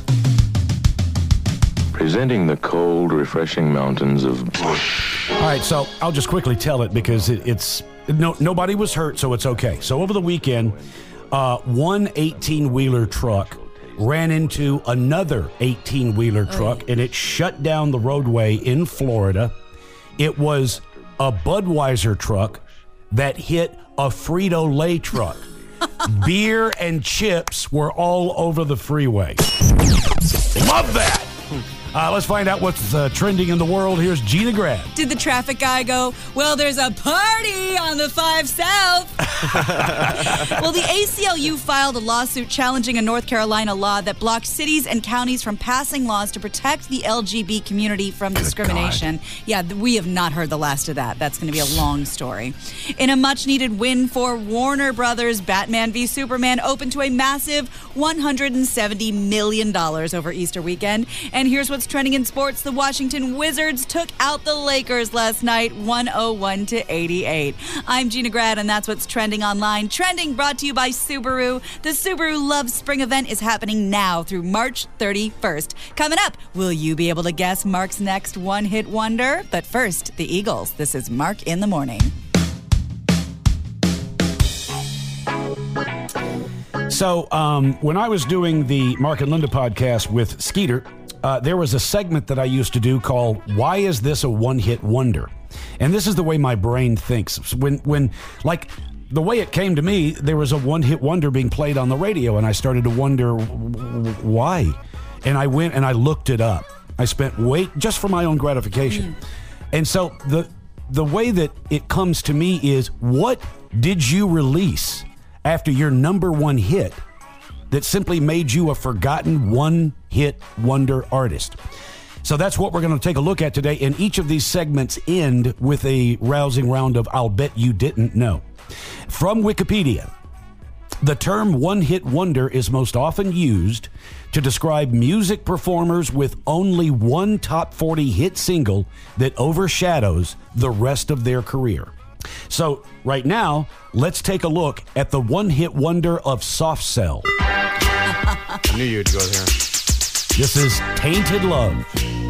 Presenting the cold, refreshing mountains of Bush. All right, so I'll just quickly tell it because nobody was hurt, so it's okay. So over the weekend, one 18-wheeler truck ran into another 18-wheeler truck, and it shut down the roadway in Florida. It was a Budweiser truck that hit a Frito-Lay truck. Beer and chips were all over the freeway. Love that! Let's find out what's trending in the world. Here's Gina Grad. Did the traffic guy go, well, there's a party on the 5 South? Well, the ACLU filed a lawsuit challenging a North Carolina law that blocked cities and counties from passing laws to protect the LGBT community from discrimination. Yeah, we have not heard the last of that. That's going to be a long story. In a much-needed win for Warner Brothers, Batman v Superman opened to a massive $170 million over Easter weekend. And here's what's trending in sports. The Washington Wizards took out the Lakers last night, 101-88. I'm Gina Grad, and that's what's trending online. Trending brought to you by Subaru. The Subaru Love Spring event is happening now through March 31st. Coming up, will you be able to guess Mark's next one-hit wonder? But first, the Eagles. This is Mark in the Morning. So when I was doing the Mark and Linda podcast with Skeeter, there was a segment that I used to do called Why Is This a One-Hit Wonder? And this is the way my brain thinks. When like, the way it came to me, there was a one-hit wonder being played on the radio, and I started to wonder why. And I went and I looked it up. I spent just for my own gratification. And so the way that it comes to me is, what did you release after your number one hit that simply made you a forgotten one-hit wonder artist? So that's what we're going to take a look at today, and each of these segments end with a rousing round of I'll Bet You Didn't Know. From Wikipedia, the term one-hit wonder is most often used to describe music performers with only one top 40 hit single that overshadows the rest of their career. So right now, let's take a look at the one-hit wonder of Soft Cell. I knew you'd go there. This is Tainted Love.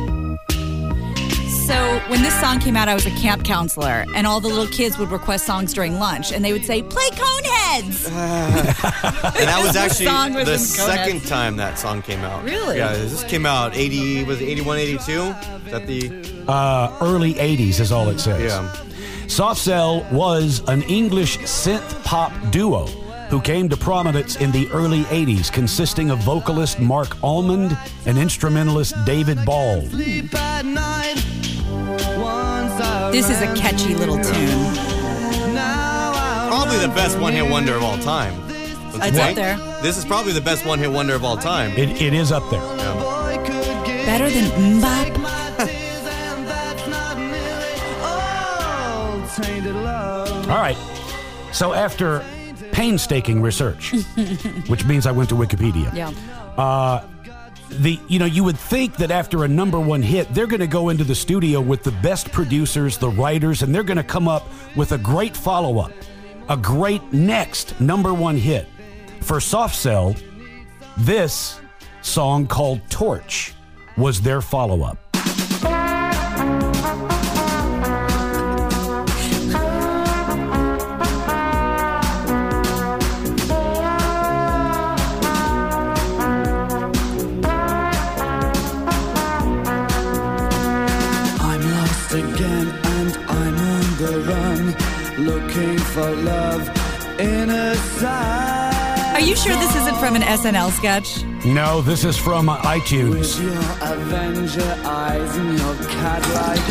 So when this song came out, I was a camp counselor, and all the little kids would request songs during lunch, and they would say, play Coneheads! And that was actually was the in second Coneheads. time that song came out. Really? Yeah, this came out 81, 82? Is that the... Early 80s is all it says. Yeah. Soft Cell was an English synth-pop duo who came to prominence in the early 80s, consisting of vocalist Mark Almond and instrumentalist David Ball. This is a catchy little tune. Probably the best one-hit wonder of all time. It's up there. This is probably the best one-hit wonder of all time. It is up there. Yeah. Better than Mbop. All right. So after painstaking research, which means I went to Wikipedia. Yeah. You would think that after a number one hit, they're going to go into the studio with the best producers, the writers, and they're going to come up with a great follow-up, a great next number one hit. For Soft Cell, this song called Torch was their follow-up. Again, and I'm on the run, looking for love in a sigh. Are you sure this isn't from an SNL sketch? No, this is from iTunes. With your Avenger eyes and your cat-like.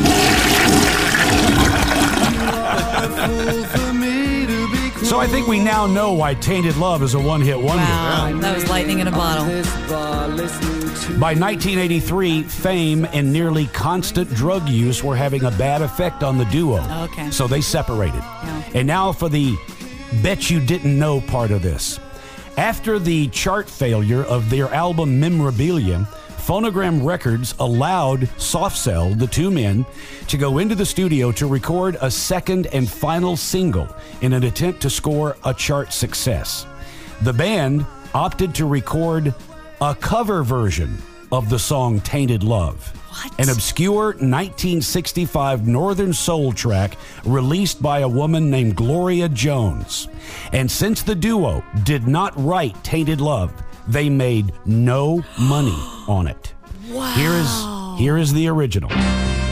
You are a fool for me to be cruel. So I think we now know why Tainted Love is a one-hit wonder. Wow, that was lightning in a bottle. By 1983, fame and nearly constant drug use were having a bad effect on the duo. Okay. So they separated. Yeah. And now for the Bet You Didn't Know part of this. After the chart failure of their album Memorabilia, Phonogram Records allowed Soft Cell, the two men, to go into the studio to record a second and final single in an attempt to score a chart success. The band opted to record a cover version of the song Tainted Love. What? An obscure 1965 Northern Soul track released by a woman named Gloria Jones. And since the duo did not write Tainted Love, they made no money on it. Wow. Here is the original. Oh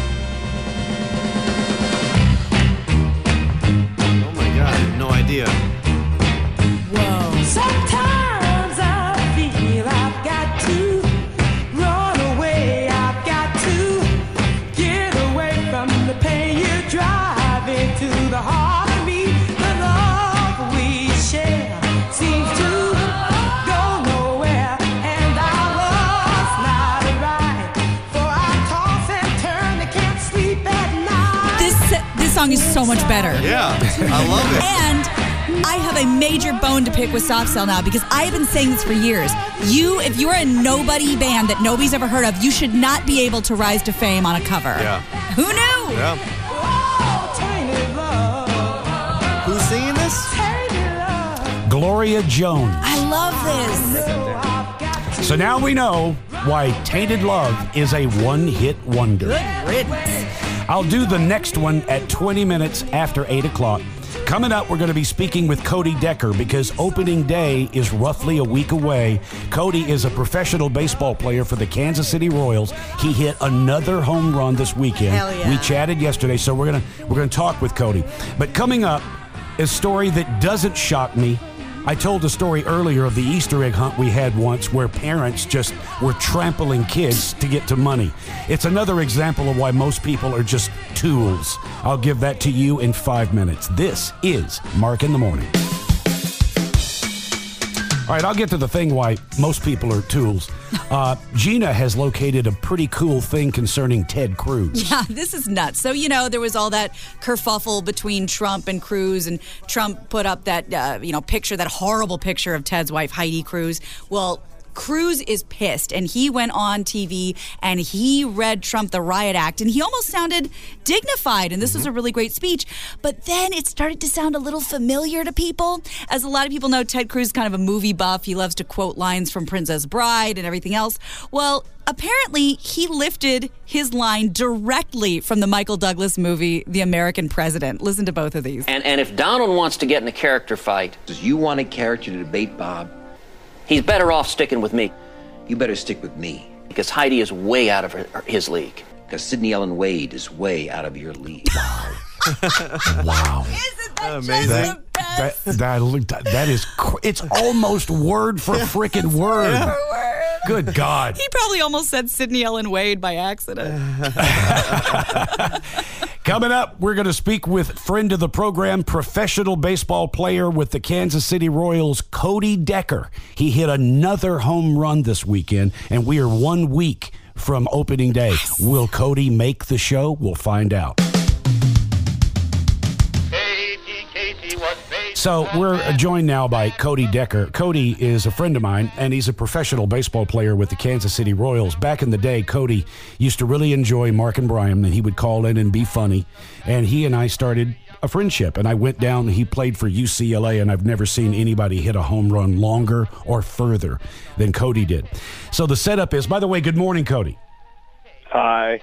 my God, I have no idea. Whoa. Sometimes I feel I've got to run away. I've got so much better. Yeah, I love it. And I have a major bone to pick with Soft Cell now because I have been saying this for years. If you're a nobody band that nobody's ever heard of, you should not be able to rise to fame on a cover. Yeah. Who knew? Yeah. Who's singing this? Gloria Jones. I love this. So now we know why Tainted Love is a one-hit wonder. Good riddance. I'll do the next one at 20 minutes after 8 o'clock. Coming up, we're going to be speaking with Cody Decker because opening day is roughly a week away. Cody is a professional baseball player for the Kansas City Royals. He hit another home run this weekend. Hell yeah. We chatted yesterday, so we're going to talk with Cody. But coming up, a story that doesn't shock me. I told a story earlier of the Easter egg hunt we had once where parents just were trampling kids to get to money. It's another example of why most people are just tools. I'll give that to you in 5 minutes. This is Mark in the Morning. All right, I'll get to the thing why most people are tools. Gina has located a pretty cool thing concerning Ted Cruz. Yeah, this is nuts. So, there was all that kerfuffle between Trump and Cruz, and Trump put up that, picture, that horrible picture of Ted's wife, Heidi Cruz. Well, Cruz is pissed, and he went on TV and he read Trump the Riot Act, and he almost sounded dignified, and this was a really great speech. But then it started to sound a little familiar to people. As a lot of people know, Ted Cruz is kind of a movie buff. He loves to quote lines from Princess Bride and everything else. Well, apparently he lifted his line directly from the Michael Douglas movie, The American President. Listen to both of these. And if Donald wants to get in a character fight, does you want a character to debate Bob? He's better off sticking with me. You better stick with me. Because Heidi is way out of his league. Because Sidney Ellen Wade is way out of your league. Wow. Isn't that amazing? just the best? That is, it's almost word for frickin' word. Good God. He probably almost said Sidney Ellen Wade by accident. Coming up, we're going to speak with friend of the program, professional baseball player with the Kansas City Royals, Cody Decker. He hit another home run this weekend, and we are 1 week from opening day. Yes. Will Cody make the show? We'll find out. So we're joined now by Cody Decker. Cody is a friend of mine, and he's a professional baseball player with the Kansas City Royals. Back in the day, Cody used to really enjoy Mark and Brian, and he would call in and be funny. And he and I started a friendship, and I went down. He played for UCLA, and I've never seen anybody hit a home run longer or further than Cody did. So the setup is, by the way, good morning, Cody. Hi.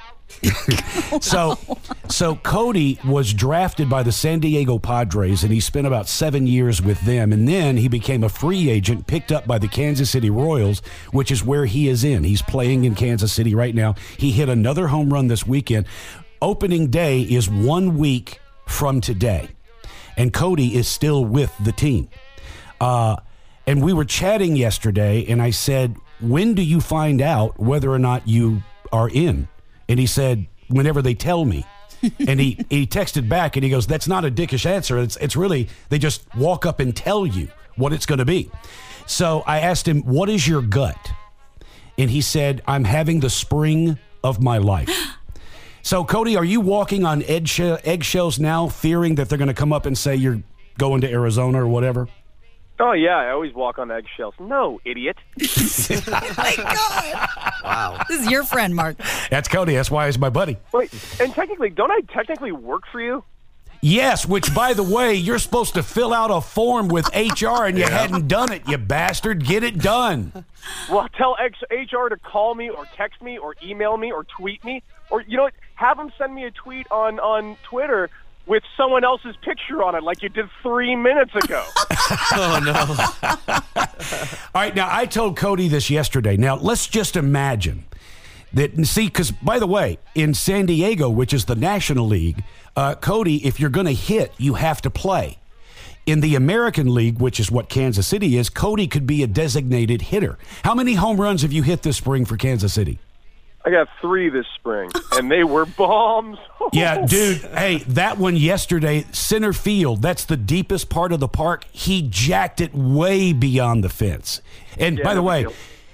So Cody was drafted by the San Diego Padres, and he spent about 7 years with them, and then he became a free agent, picked up by the Kansas City Royals, which is where he is in. He's playing in Kansas City right now. He hit another home run this weekend. Opening day is 1 week from today, and Cody is still with the team. And we were chatting yesterday, and I said, when do you find out whether or not you are in? And he said, whenever they tell me. And he texted back and he goes, that's not a dickish answer. It's really, they just walk up and tell you what it's going to be. So I asked him, what is your gut? And he said, I'm having the spring of my life. So Cody, are you walking on eggshells now, fearing that they're going to come up and say you're going to Arizona or whatever? Oh, yeah, I always walk on eggshells. No, idiot. Oh, my God. Wow. This is your friend, Mark. That's Cody. That's why he's my buddy. Wait, and technically, don't I technically work for you? Yes, which, by the way, you're supposed to fill out a form with HR, and you hadn't done it, you bastard. Get it done. Well, tell HR to call me or text me or email me or tweet me. Or, you know what, have them send me a tweet on Twitter with someone else's picture on it like you did 3 minutes ago. Oh, no. All right, now, I told Cody this yesterday. Now, let's just imagine that, see, because, by the way, in San Diego, which is the National League, Cody, if you're going to hit, you have to play. In the American League, which is what Kansas City is, Cody could be a designated hitter. How many home runs have you hit this spring for Kansas City? I got 3 this spring, and they were bombs. Yeah, dude, hey, that one yesterday, center field, that's the deepest part of the park. He jacked it way beyond the fence. And by the way,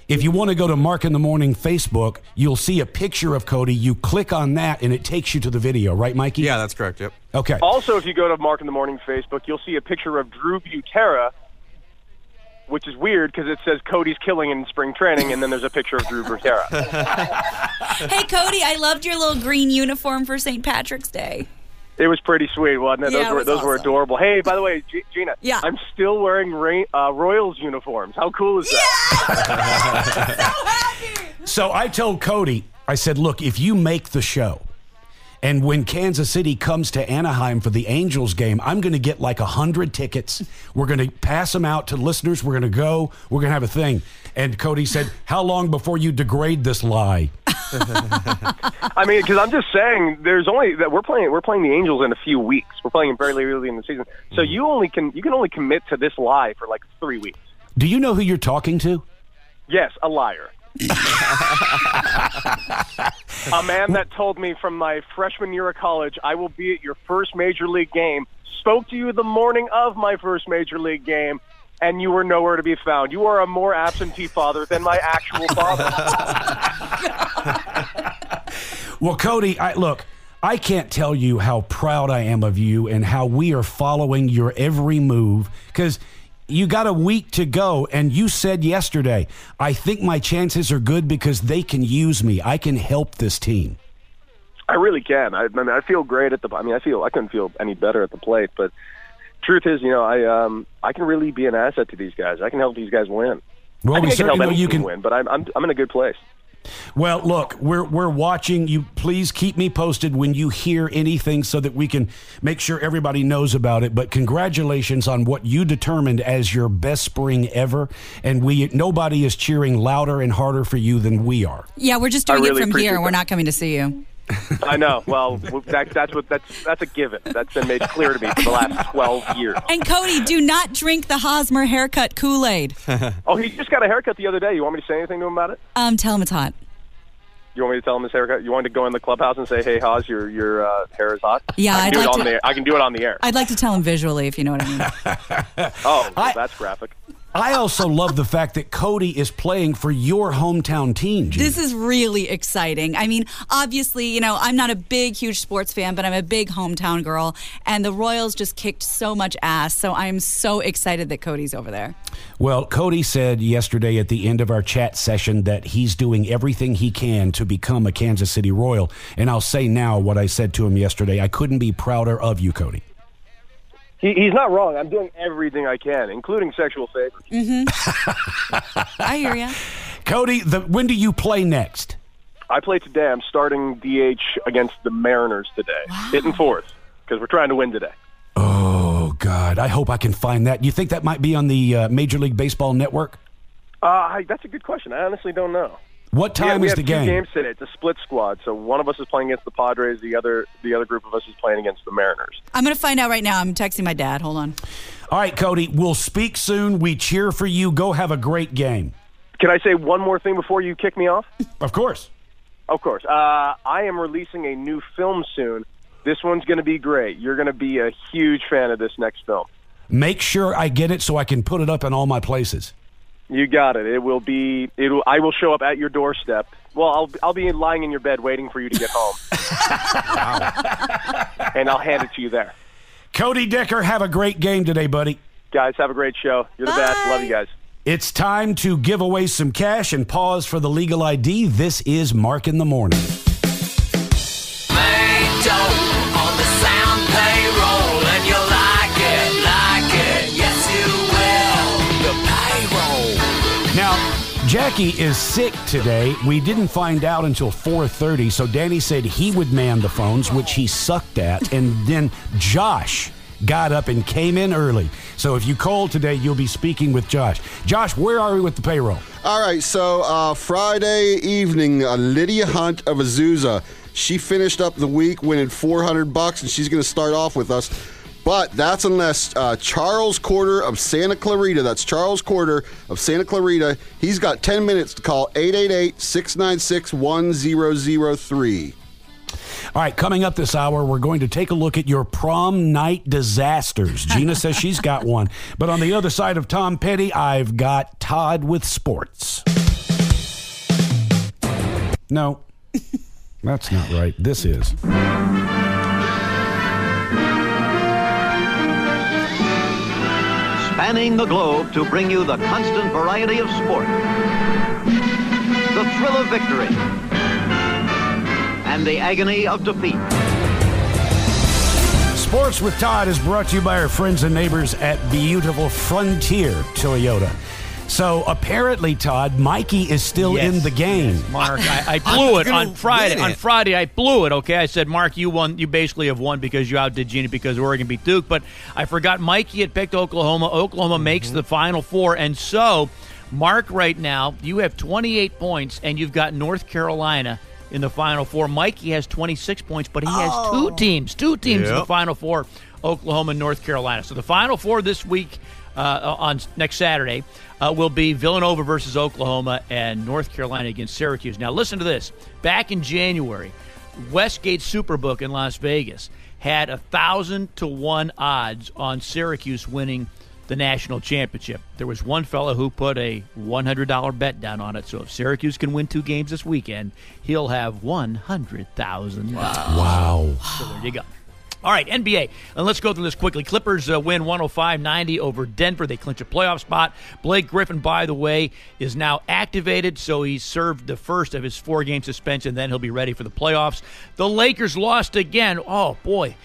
If you want to go to Mark in the Morning Facebook, you'll see a picture of Cody. You click on that, and it takes you to the video. Right, Mikey? Yeah, that's correct. Yep. Okay. Also, if you go to Mark in the Morning Facebook, you'll see a picture of Drew Butera, which is weird because it says Cody's killing in spring training, and then there's a picture of Drew Butera. Hey, Cody, I loved your little green uniform for St. Patrick's Day. It was pretty sweet, wasn't it? Yeah, Those were adorable. Hey, by the way, Gina, yeah. I'm still wearing Royals uniforms. How cool is that? So I told Cody, I said, look, if you make the show, and when Kansas City comes to Anaheim for the Angels game, I'm going to get like 100 tickets. We're going to pass them out to listeners. We're going to go. We're going to have a thing. And Cody said, how long before you degrade this lie? I mean, because I'm just saying, there's only that we're playing the Angels in a few weeks. We're playing them very early in the season, so you can only commit to this lie for like 3 weeks. Do you know who you're talking to? Yes, a liar. A man that told me from my freshman year of college, I will be at your first major league game, spoke to you the morning of my first major league game, and you were nowhere to be found. You are a more absentee father than my actual father. Well, Cody, I can't tell you how proud I am of you and how we are following your every move, because you got a week to go, and you said yesterday, I think my chances are good because they can use me. I can help this team. I really can. I mean, I feel great at the. I mean, I couldn't feel any better at the plate. But truth is, I can really be an asset to these guys. I can help these guys win. Well, we certainly know you can win, but I'm in a good place. Well, look, we're watching you. Please keep me posted when you hear anything so that we can make sure everybody knows about it. But congratulations on what you determined as your best spring ever. And nobody is cheering louder and harder for you than we are. Yeah, we're just doing it from here. We're not coming to see you. I know. Well, that's a given. That's been made clear to me for the last 12 years. And Cody, do not drink the Hosmer haircut Kool-Aid. Oh, he just got a haircut the other day. You want me to say anything to him about it? Tell him it's hot. You want me to tell him his haircut? You want to go in the clubhouse and say, "Hey, Haas, your hair is hot"? Yeah, I can do it on the air. I'd like to tell him visually, if you know what I mean. Oh, well, that's graphic. I also love the fact that Cody is playing for your hometown team, Gina. This is really exciting. I mean, obviously, I'm not a big, huge sports fan, but I'm a big hometown girl. And the Royals just kicked so much ass. So I'm so excited that Cody's over there. Well, Cody said yesterday at the end of our chat session that he's doing everything he can to become a Kansas City Royal. And I'll say now what I said to him yesterday. I couldn't be prouder of you, Cody. He's not wrong. I'm doing everything I can, including sexual favors. Mm-hmm. I hear you. Cody, when do you play next? I play today. I'm starting DH against the Mariners today. Wow. Hitting fourth, because we're trying to win today. Oh, God. I hope I can find that. You think that might be on the Major League Baseball Network? That's a good question. I honestly don't know. What time is the game? We have 2 games today. It's a split squad. So one of us is playing against the Padres. The other group of us is playing against the Mariners. I'm going to find out right now. I'm texting my dad. Hold on. All right, Cody. We'll speak soon. We cheer for you. Go have a great game. Can I say one more thing before you kick me off? Of course. Of course. I am releasing a new film soon. This one's going to be great. You're going to be a huge fan of this next film. Make sure I get it so I can put it up in all my places. You got it. I will show up at your doorstep. Well, I'll be lying in your bed waiting for you to get home. And I'll hand it to you there. Cody Decker, have a great game today, buddy. Guys, have a great show. You're the best. Love you guys. It's time to give away some cash and pause for the legal ID. This is Mark in the Morning. Jackie is sick today. We didn't find out until 4:30, so Danny said he would man the phones, which he sucked at, and then Josh got up and came in early. So if you call today, you'll be speaking with Josh. Josh, where are we with the payroll? All right, so Friday evening, Lydia Hunt of Azusa, she finished up the week winning $400, and she's going to start off with us. But that's unless Charles Corder of Santa Clarita, that's Charles Corder of Santa Clarita, he's got 10 minutes to call 888-696-1003. All right, coming up this hour, we're going to take a look at your prom night disasters. Gina says she's got one. But on the other side of Tom Petty, I've got Todd with sports. No, that's not right. This is. Spanning the globe to bring you the constant variety of sport, the thrill of victory, and the agony of defeat. Sports with Todd is brought to you by our friends and neighbors at beautiful Frontier Toyota. So apparently, Todd, Mikey is still in the game. Yes, Mark, I blew it on Friday. On Friday, I blew it. Okay, I said, Mark, you won. You basically have won because you outdid Gina because Oregon beat Duke. But I forgot Mikey had picked Oklahoma. Oklahoma makes the Final Four, and so Mark, right now, you have 28 points, and you've got North Carolina in the Final Four. Mikey has 26 points, but he has two teams in the Final Four, Oklahoma and North Carolina. So the Final Four this week on next Saturday will be Villanova versus Oklahoma and North Carolina against Syracuse. Now listen to this. Back in January, Westgate Superbook in Las Vegas had 1,000-1 odds on Syracuse winning the national championship. There was one fellow who put a $100 bet down on it. So if Syracuse can win 2 games this weekend, he'll have $100,000. Wow. So there you go. All right, NBA. And let's go through this quickly. Clippers win 105-90 over Denver. They clinch a playoff spot. Blake Griffin, by the way, is now activated, so he served the first of his 4-game suspension. Then he'll be ready for the playoffs. The Lakers lost again. Oh, boy.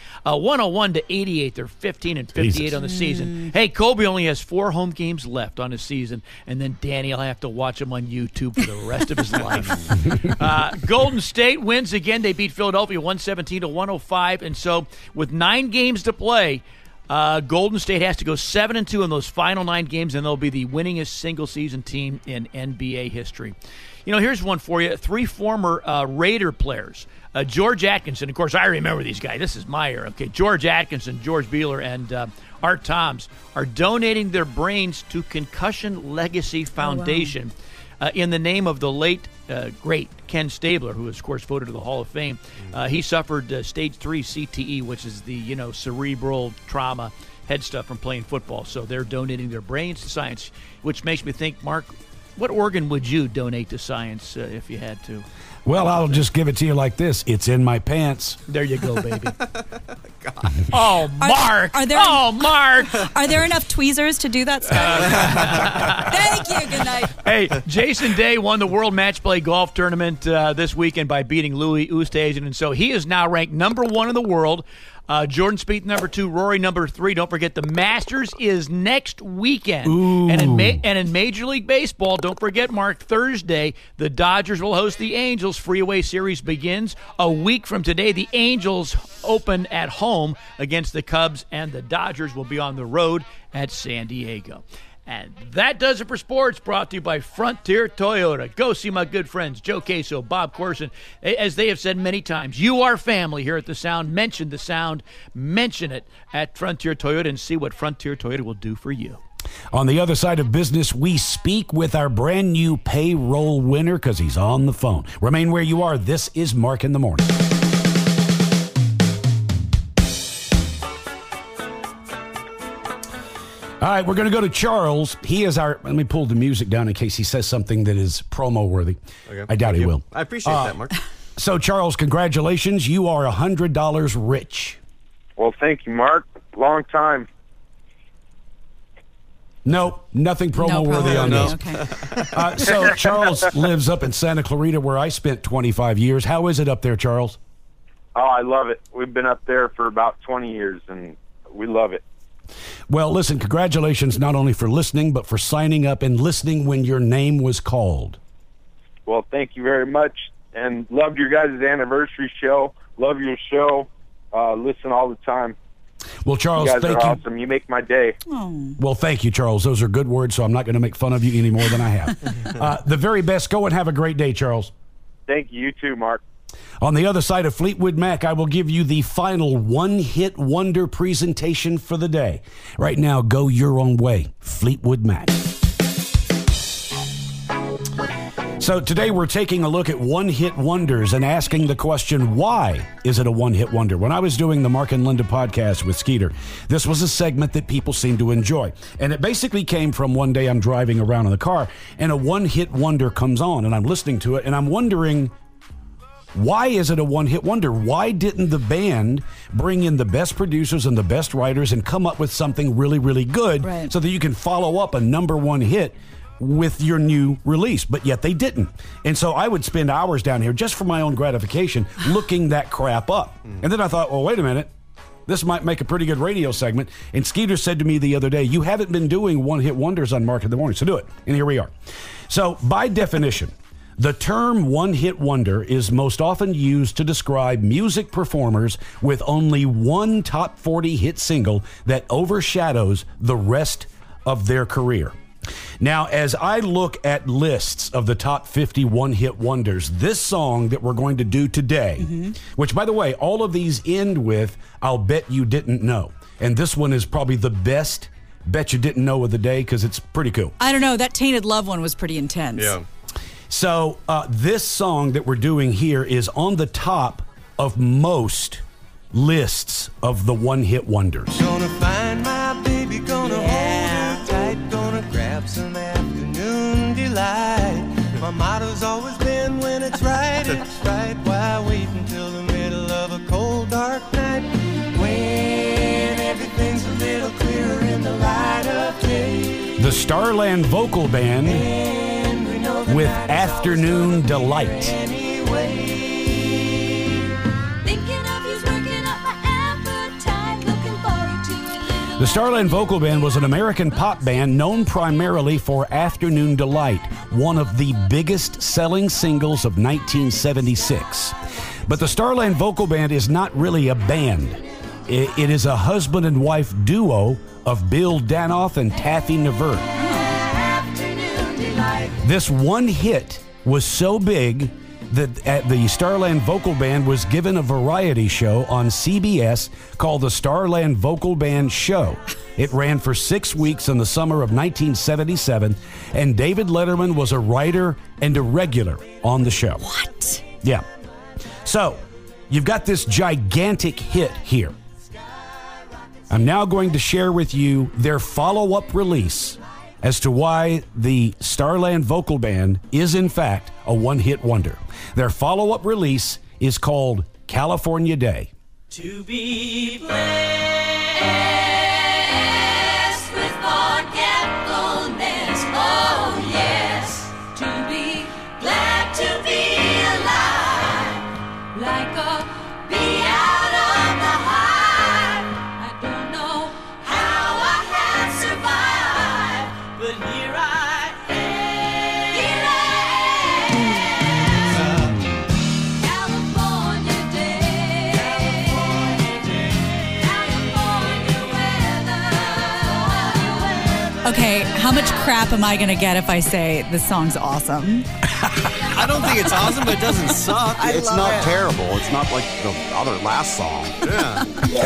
101-88. They're 15-58 on the season. Hey, Kobe only has 4 home games left on his season, and then Danny will have to watch him on YouTube for the rest of his life. Golden State wins again. They beat Philadelphia 117-105, and so with 9 games to play, Golden State has to go 7-2 in those final 9 games, and they'll be the winningest single-season team in NBA history. You know, here's one for you. 3 former Raider players. George Atkinson, of course, I remember these guys. This is my era. Okay, George Atkinson, George Beeler, and Art Toms are donating their brains to Concussion Legacy Foundation in the name of the late, great Ken Stabler, who was, of course, voted to the Hall of Fame. He suffered stage 3 CTE, which is the, cerebral trauma head stuff from playing football. So they're donating their brains to science, which makes me think, Mark, what organ would you donate to science if you had to? Well, I'll just give it to you like this. It's in my pants. There you go, baby. Oh, Mark. Mark. Are there enough tweezers to do that stuff? Thank you. Good night. Hey, Jason Day won the World Match Play Golf Tournament this weekend by beating Louis Oosthuizen, and so he is now ranked number 1 in the world. Jordan Spieth, number 2. Rory, number 3. Don't forget, the Masters is next weekend. And in Major League Baseball, don't forget, Mark, Thursday, the Dodgers will host the Angels. Freeway Series begins a week from today. The Angels open at home against the Cubs, and the Dodgers will be on the road at San Diego. And that does it for sports, brought to you by Frontier Toyota. Go see my good friends Joe Queso, Bob Corson. As they have said many times, you are family here at The Sound. Mention The Sound. Mention it at Frontier Toyota and see what Frontier Toyota will do for you. On the other side of business, we speak with our brand new payroll winner because he's on the phone. Remain where you are. This is Mark in the Morning. All right, we're going to go to Charles. He is our... Let me pull the music down in case he says something that is promo-worthy. Okay. I doubt he will. I appreciate that, Mark. So, Charles, congratulations. You are $100 rich. Well, thank you, Mark. Long time. No, nothing promo-worthy on this. Okay. So, Charles lives up in Santa Clarita, where I spent 25 years. How is it up there, Charles? Oh, I love it. We've been up there for about 20 years, and we love it. Well, listen, congratulations not only for listening, but for signing up and listening when your name was called. Well, thank you very much, and loved your guys' anniversary show. Love your show. Listen all the time. Well, Charles, you guys thank are you. Awesome. You make my day. Oh. Well, thank you, Charles. Those are good words, so I'm not going to make fun of you any more than I have. The very best. Go and have a great day, Charles. Thank you. You too, Mark. On the other side of Fleetwood Mac, I will give you the final one-hit wonder presentation for the day. Right now, go your own way. Fleetwood Mac. So today we're taking a look at one-hit wonders and asking the question, why is it a one-hit wonder? When I was doing the Mark and Linda podcast with Skeeter, this was a segment that people seemed to enjoy. And it basically came from one day I'm driving around in the car, and a one-hit wonder comes on, and I'm listening to it, and I'm wondering, Why is it a one-hit wonder? Why didn't the band bring in the best producers and the best writers and come up with something really, really good so that you can follow up a number one hit with your new release? But yet they didn't. And so I would spend hours down here just for my own gratification looking that crap up. And then I thought, well, wait a minute. This might make a pretty good radio segment. And Skeeter said to me the other day, you haven't been doing one-hit wonders on Mark in the Morning, so do it. And here we are. So by definition, the term one-hit wonder is most often used to describe music performers with only one top 40 hit single that overshadows the rest of their career. Now, as I look at lists of the top 50 one-hit wonders, this song that we're going to do today, which, by the way, all of these end with, I'll bet you didn't know. And this one is probably the best bet you didn't know of the day because it's pretty cool. I don't know. That Tainted Love one was pretty intense. Yeah. So this song that we're doing here is on the top of most lists of the one-hit wonders. Gonna find my baby, gonna hold her tight, gonna grab some afternoon delight. My motto's always been when it's right, why wait until the middle of a cold dark night, when everything's a little clearer in the light of day. The Starland Vocal Band with Afternoon Delight. The Starland Vocal Band was an American pop band known primarily for Afternoon Delight, one of the biggest selling singles of 1976. But the Starland Vocal Band is not really a band. It is a husband and wife duo of Bill Danoff and Taffy Nevert. This one hit was so big that the Starland Vocal Band was given a variety show on CBS called the Starland Vocal Band Show. It ran for 6 weeks in the summer of 1977, and David Letterman was a writer and a regular on the show. What? Yeah. So, you've got this gigantic hit here. I'm now going to share with you their follow-up release as to why the Starland Vocal Band is, in fact, a one-hit wonder. Their follow-up release is called California Day. To be blessed with forgetfulness, oh yes. To be glad to be alive, like a bee out of the hive. I don't know how I have survived, but here I Okay, how much crap am I going to get if I say this song's awesome? I don't think it's awesome, but it doesn't suck. It's not terrible. It's not like the other last song. Yeah.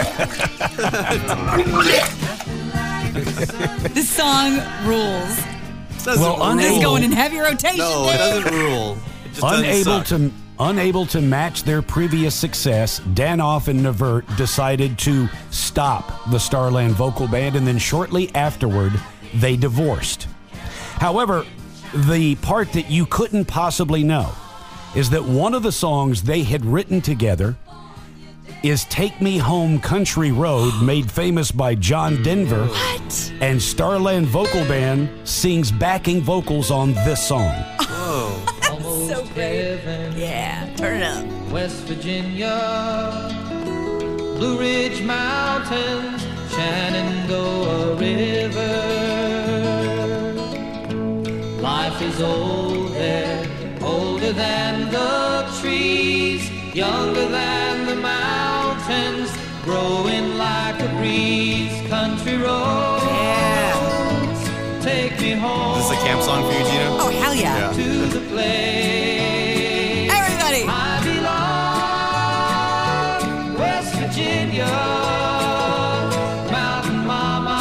This song rules. Doesn't This is going in heavy rotation. No, it doesn't rule. It just doesn't suck. Unable to match their previous success, Danoff and Nevert decided to stop the Starland Vocal Band, and then shortly afterward, they divorced. However, the part that you couldn't possibly know is that one of the songs they had written together is Take Me Home Country Road, made famous by John Denver. What? And Starland Vocal Band sings backing vocals on this song. Whoa. So great. Yeah, turn it up. West Virginia, Blue Ridge Mountains, Shenandoah River. Life is old there, older than the trees, younger than the mountains, growing like a breeze. Country roads, take me home. Is this a camp song for you, Gina? Oh, hell yeah. To the place. Everybody. I belong, West Virginia, Mountain Mama,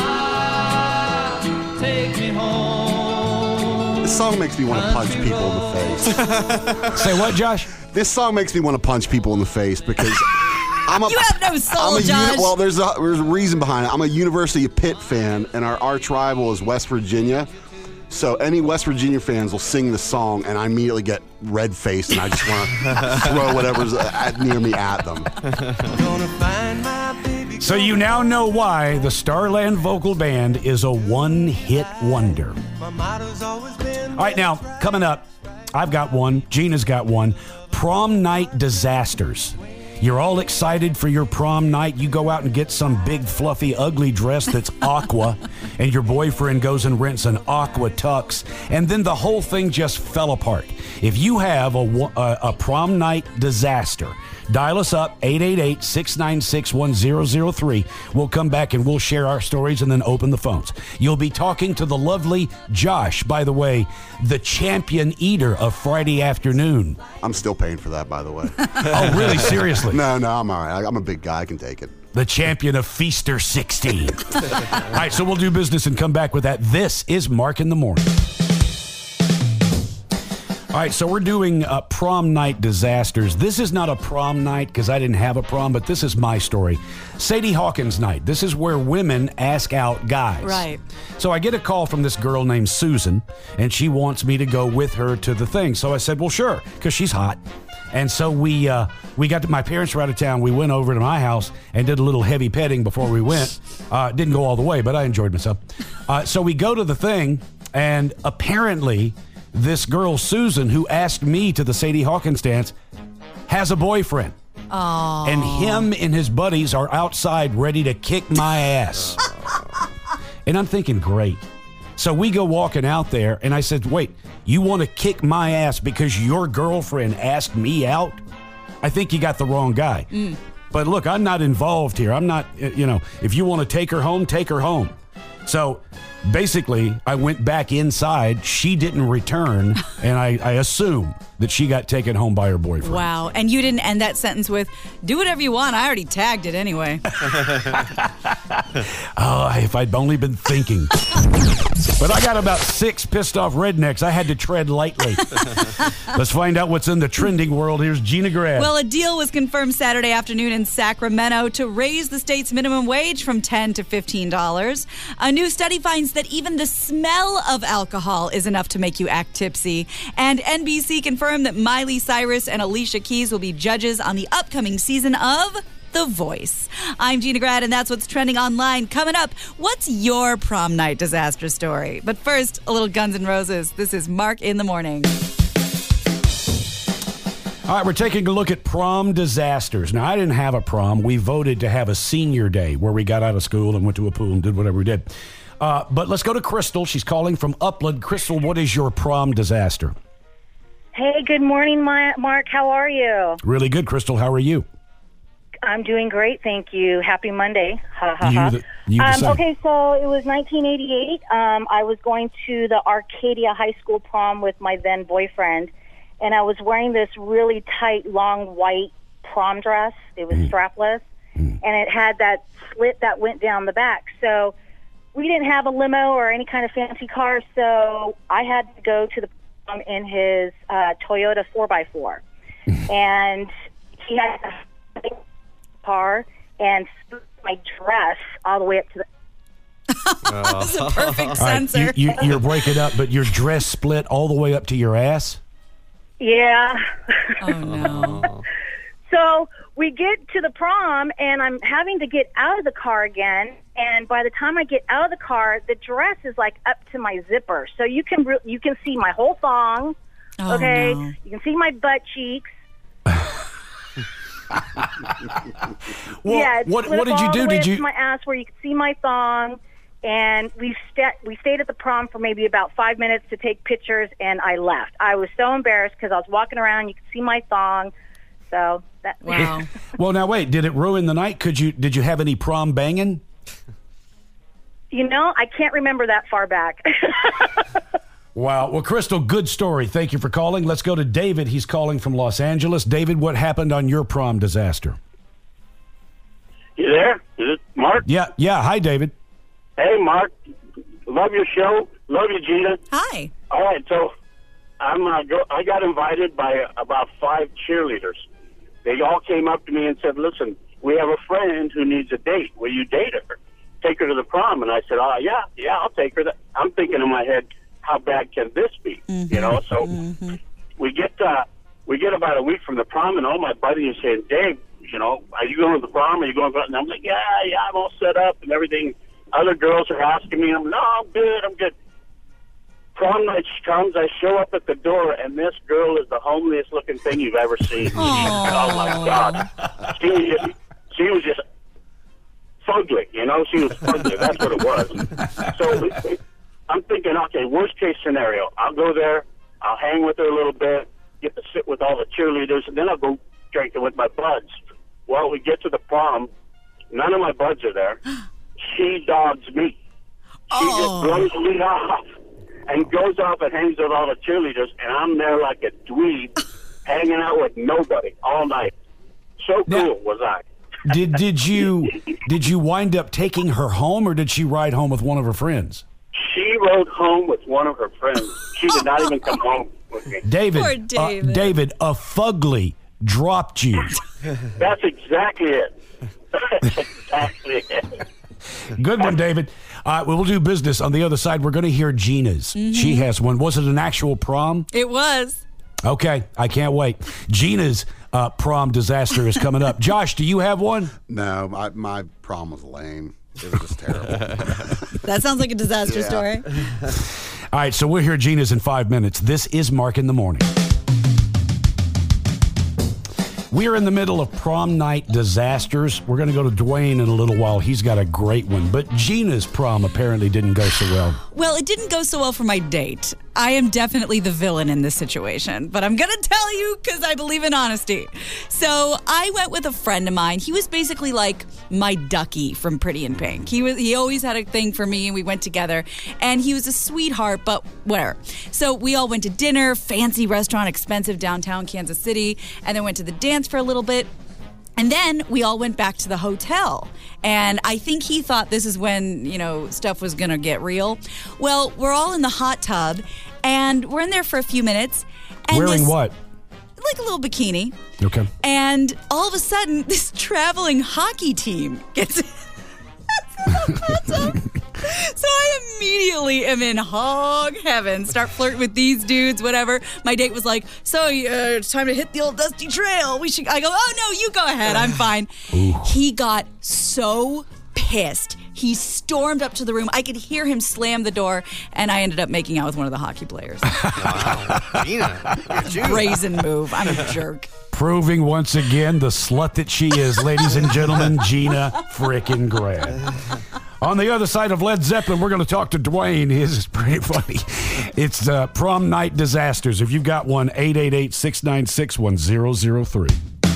take me home. This song makes me want to punch people in the face. Say what, Josh? This song makes me want to punch people in the face because You have no soul, Josh. Well, there's a reason behind it. I'm a University of Pitt fan, and our arch rival is West Virginia. So any West Virginia fans will sing the song, and I immediately get red-faced, and I just want to throw whatever's near me at them. So you now know why the Starland Vocal Band is a one-hit wonder. All right, now, coming up, I've got one. Gina's got one. Prom night disasters. You're all excited for your prom night. You go out and get some big, fluffy, ugly dress that's aqua, and your boyfriend goes and rents an aqua tux, and then the whole thing just fell apart. If you have a prom night disaster, dial us up, 888-696-1003. We'll come back and we'll share our stories and then open the phones. You'll be talking to the lovely Josh, by the way, the champion eater of Friday afternoon. I'm still paying for that, by the way. Oh, really? Seriously? No, I'm all right. I'm a big guy. I can take it. The champion of Feaster 16. All right, so we'll do business and come back with that. This is Mark in the Morning. All right, so we're doing prom night disasters. This is not a prom night because I didn't have a prom, but this is my story. Sadie Hawkins night. This is where women ask out guys. Right. So I get a call from this girl named Susan, and she wants me to go with her to the thing. So I said, well, sure, because she's hot. And so we got to, my parents were out of town. We went over to my house and did a little heavy petting before we went. Didn't go all the way, but I enjoyed myself. So we go to the thing, and apparently this girl, Susan, who asked me to the Sadie Hawkins dance, has a boyfriend. Oh. And him and his buddies are outside ready to kick my ass. And I'm thinking, great. So we go walking out there, and I said, wait, you want to kick my ass because your girlfriend asked me out? I think you got the wrong guy. But look, I'm not involved here. I'm not, if you want to take her home, take her home. So basically, I went back inside. She didn't return, and I assume that she got taken home by her boyfriend. Wow. And you didn't end that sentence with, do whatever you want. I already tagged it anyway. Oh, if I'd only been thinking. But I got about 6 pissed off rednecks. I had to tread lightly. Let's find out what's in the trending world. Here's Gina Grad. Well, a deal was confirmed Saturday afternoon in Sacramento to raise the state's minimum wage from $10 to $15. A new study finds that even the smell of alcohol is enough to make you act tipsy. And NBC confirmed that Miley Cyrus and Alicia Keys will be judges on the upcoming season of The Voice. I'm Gina Grad, and that's what's trending online. Coming up, what's your prom night disaster story? But first, a little Guns N' Roses. This is Mark in the Morning. All right, we're taking a look at prom disasters. Now, I didn't have a prom. We voted to have a senior day where we got out of school and went to a pool and did whatever we did. But let's go to Crystal. She's calling from Upland. Crystal, what is your prom disaster? Hey, good morning, Mark. How are you? Really good, Crystal. How are you? I'm doing great, thank you. Happy Monday. Ha, ha, ha. Okay, so it was 1988. I was going to the Arcadia High School prom with my then boyfriend, and I was wearing this really tight, long, white prom dress. It was strapless, and it had that slit that went down the back. So we didn't have a limo or any kind of fancy car, so I had to go to the prom in his Toyota 4x4. And he had a car and split my dress all the way up to the... That's a perfect All right, censor. you're breaking up, but your dress split all the way up to your ass? Yeah. Oh, no. So we get to the prom, and I'm having to get out of the car again. And by the time I get out of the car, the dress is like up to my zipper, so you can see my whole thong. Oh, okay, no. you can see my butt cheeks. Well, yeah, it's what split did up you all do? the way Did up you- to my ass where you can see my thong? And we stayed at the prom for maybe about 5 minutes to take pictures, and I left. I was so embarrassed because I was walking around, you could see my thong. So that Wow. Well, now wait. Did it ruin the night? Did you have any prom banging? You know, I can't remember that far back. Wow. Well, Crystal, good story. Thank you for calling. Let's go to David. He's calling from Los Angeles. David, what happened on your prom disaster? You there? Is it Mark? Yeah. Hi, David. Hey, Mark. Love your show. Love you, Gina. Hi. All right, so I got invited by about 5 cheerleaders. They all came up to me and said, listen, we have a friend who needs a date. Will you date her? Take her to the prom. And I said, yeah, I'll take her. I'm thinking in my head, how bad can this be? You know, so we get about a week from the prom, and all my buddies are saying, Dave, you know, are you going to the prom? Are you going to? And I'm like, yeah, I'm all set up and everything. Other girls are asking me, I'm good. Prom night comes, I show up at the door, and this girl is the homeliest looking thing you've ever seen. Oh my God. She was just fugly, you know? She was fugly. That's what it was. So I'm thinking, okay, worst case scenario. I'll go there, I'll hang with her a little bit, get to sit with all the cheerleaders, and then I'll go drinking with my buds. Well, we get to the prom, none of my buds are there. She dogs me. She just blows me off and goes off and hangs with all the cheerleaders, and I'm there like a dweeb, hanging out with nobody all night. So cool was I. Did you wind up taking her home, or did she ride home with one of her friends? She rode home with one of her friends. She did not even come home with me. David, David, a fugly dropped you. That's exactly it. That's exactly it. Good one, David. We'll do business. On the other side, we're going to hear Gina's. She has one. Was it an actual prom? It was. Okay, I can't wait. Gina's prom disaster is coming up. Josh, do you have one? No, my prom was lame. It was just terrible. That sounds like a disaster story. All right, so we'll hear Gina's in 5 minutes. This is Mark in the Morning. We're in the middle of prom night disasters. We're going to go to Dwayne in a little while. He's got a great one. But Gina's prom apparently didn't go so well. Well, it didn't go so well for my date. I am definitely the villain in this situation, but I'm going to tell you because I believe in honesty. So I went with a friend of mine. He was basically like my Ducky from Pretty in Pink. He always had a thing for me, and we went together. And he was a sweetheart, but whatever. So we all went to dinner, fancy restaurant, expensive downtown Kansas City, and then went to the dance for a little bit. And then we all went back to the hotel. And I think he thought this is when, stuff was going to get real. Well, we're all in the hot tub, and we're in there for a few minutes. And wearing what? Like a little bikini. Okay. And all of a sudden, this traveling hockey team gets in the hot tub. So I immediately am in hog heaven, start flirting with these dudes, whatever. My date was like, so it's time to hit the old dusty trail. I go, oh, no, you go ahead. I'm fine. Ooh. He got so pissed. He stormed up to the room. I could hear him slam the door, and I ended up making out with one of the hockey players. Wow. Gina, brazen move. I'm a jerk. Proving once again the slut that she is, ladies and gentlemen, Gina frickin' Grad. On the other side of Led Zeppelin, we're going to talk to Dwayne. His is pretty funny. It's prom night disasters. If you've got one, 888-696-1003.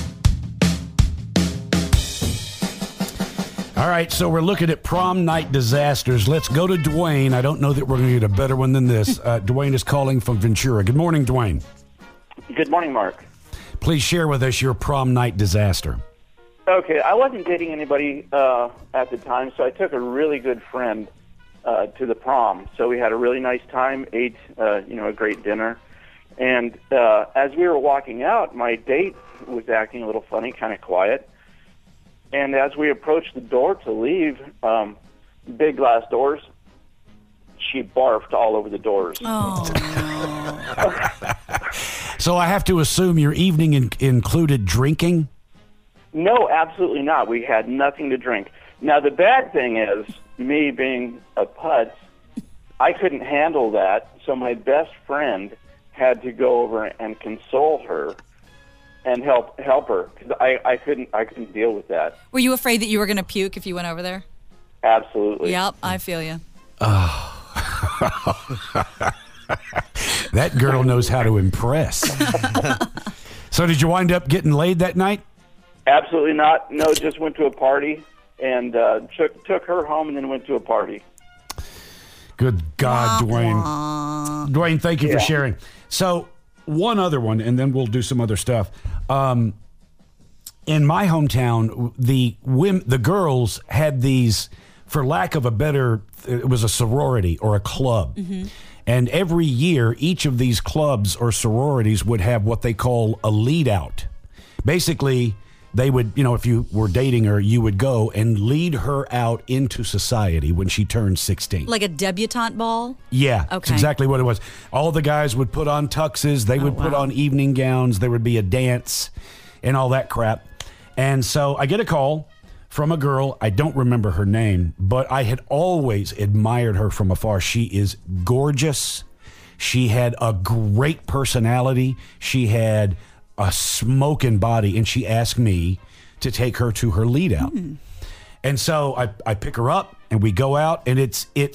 All right, so we're looking at prom night disasters. Let's go to Dwayne. I don't know that we're going to get a better one than this. Dwayne is calling from Ventura. Good morning, Dwayne. Good morning, Mark. Please share with us your prom night disaster. Okay, I wasn't dating anybody at the time, so I took a really good friend to the prom. So we had a really nice time, ate a great dinner. And as we were walking out, my date was acting a little funny, kind of quiet. And as we approached the door to leave, big glass doors, she barfed all over the doors. Oh, no. So I have to assume your evening included drinking? No, absolutely not. We had nothing to drink. Now, the bad thing is, me being a putz, I couldn't handle that, so my best friend had to go over and console her and help her, because I couldn't deal with that. Were you afraid that you were going to puke if you went over there? Absolutely. Yep, I feel you. Oh. That girl knows how to impress. So did you wind up getting laid that night? Absolutely not. No, just went to a party and took her home and then went to a party. Good God, Dwayne. Dwayne, thank you for sharing. So one other one, and then we'll do some other stuff. In my hometown, the girls had these, for lack of a better, it was a sorority or a club. Mm-hmm. And every year, each of these clubs or sororities would have what they call a lead out. Basically, they would, if you were dating her, you would go and lead her out into society when she turned 16. Like a debutante ball? Yeah, that's exactly what it was. All the guys would put on tuxes. They would put on evening gowns. There would be a dance and all that crap. And so I get a call from a girl. I don't remember her name, but I had always admired her from afar. She is gorgeous. She had a great personality. She had a smoking body, and she asked me to take her to her lead out. And so I pick her up, and we go out, and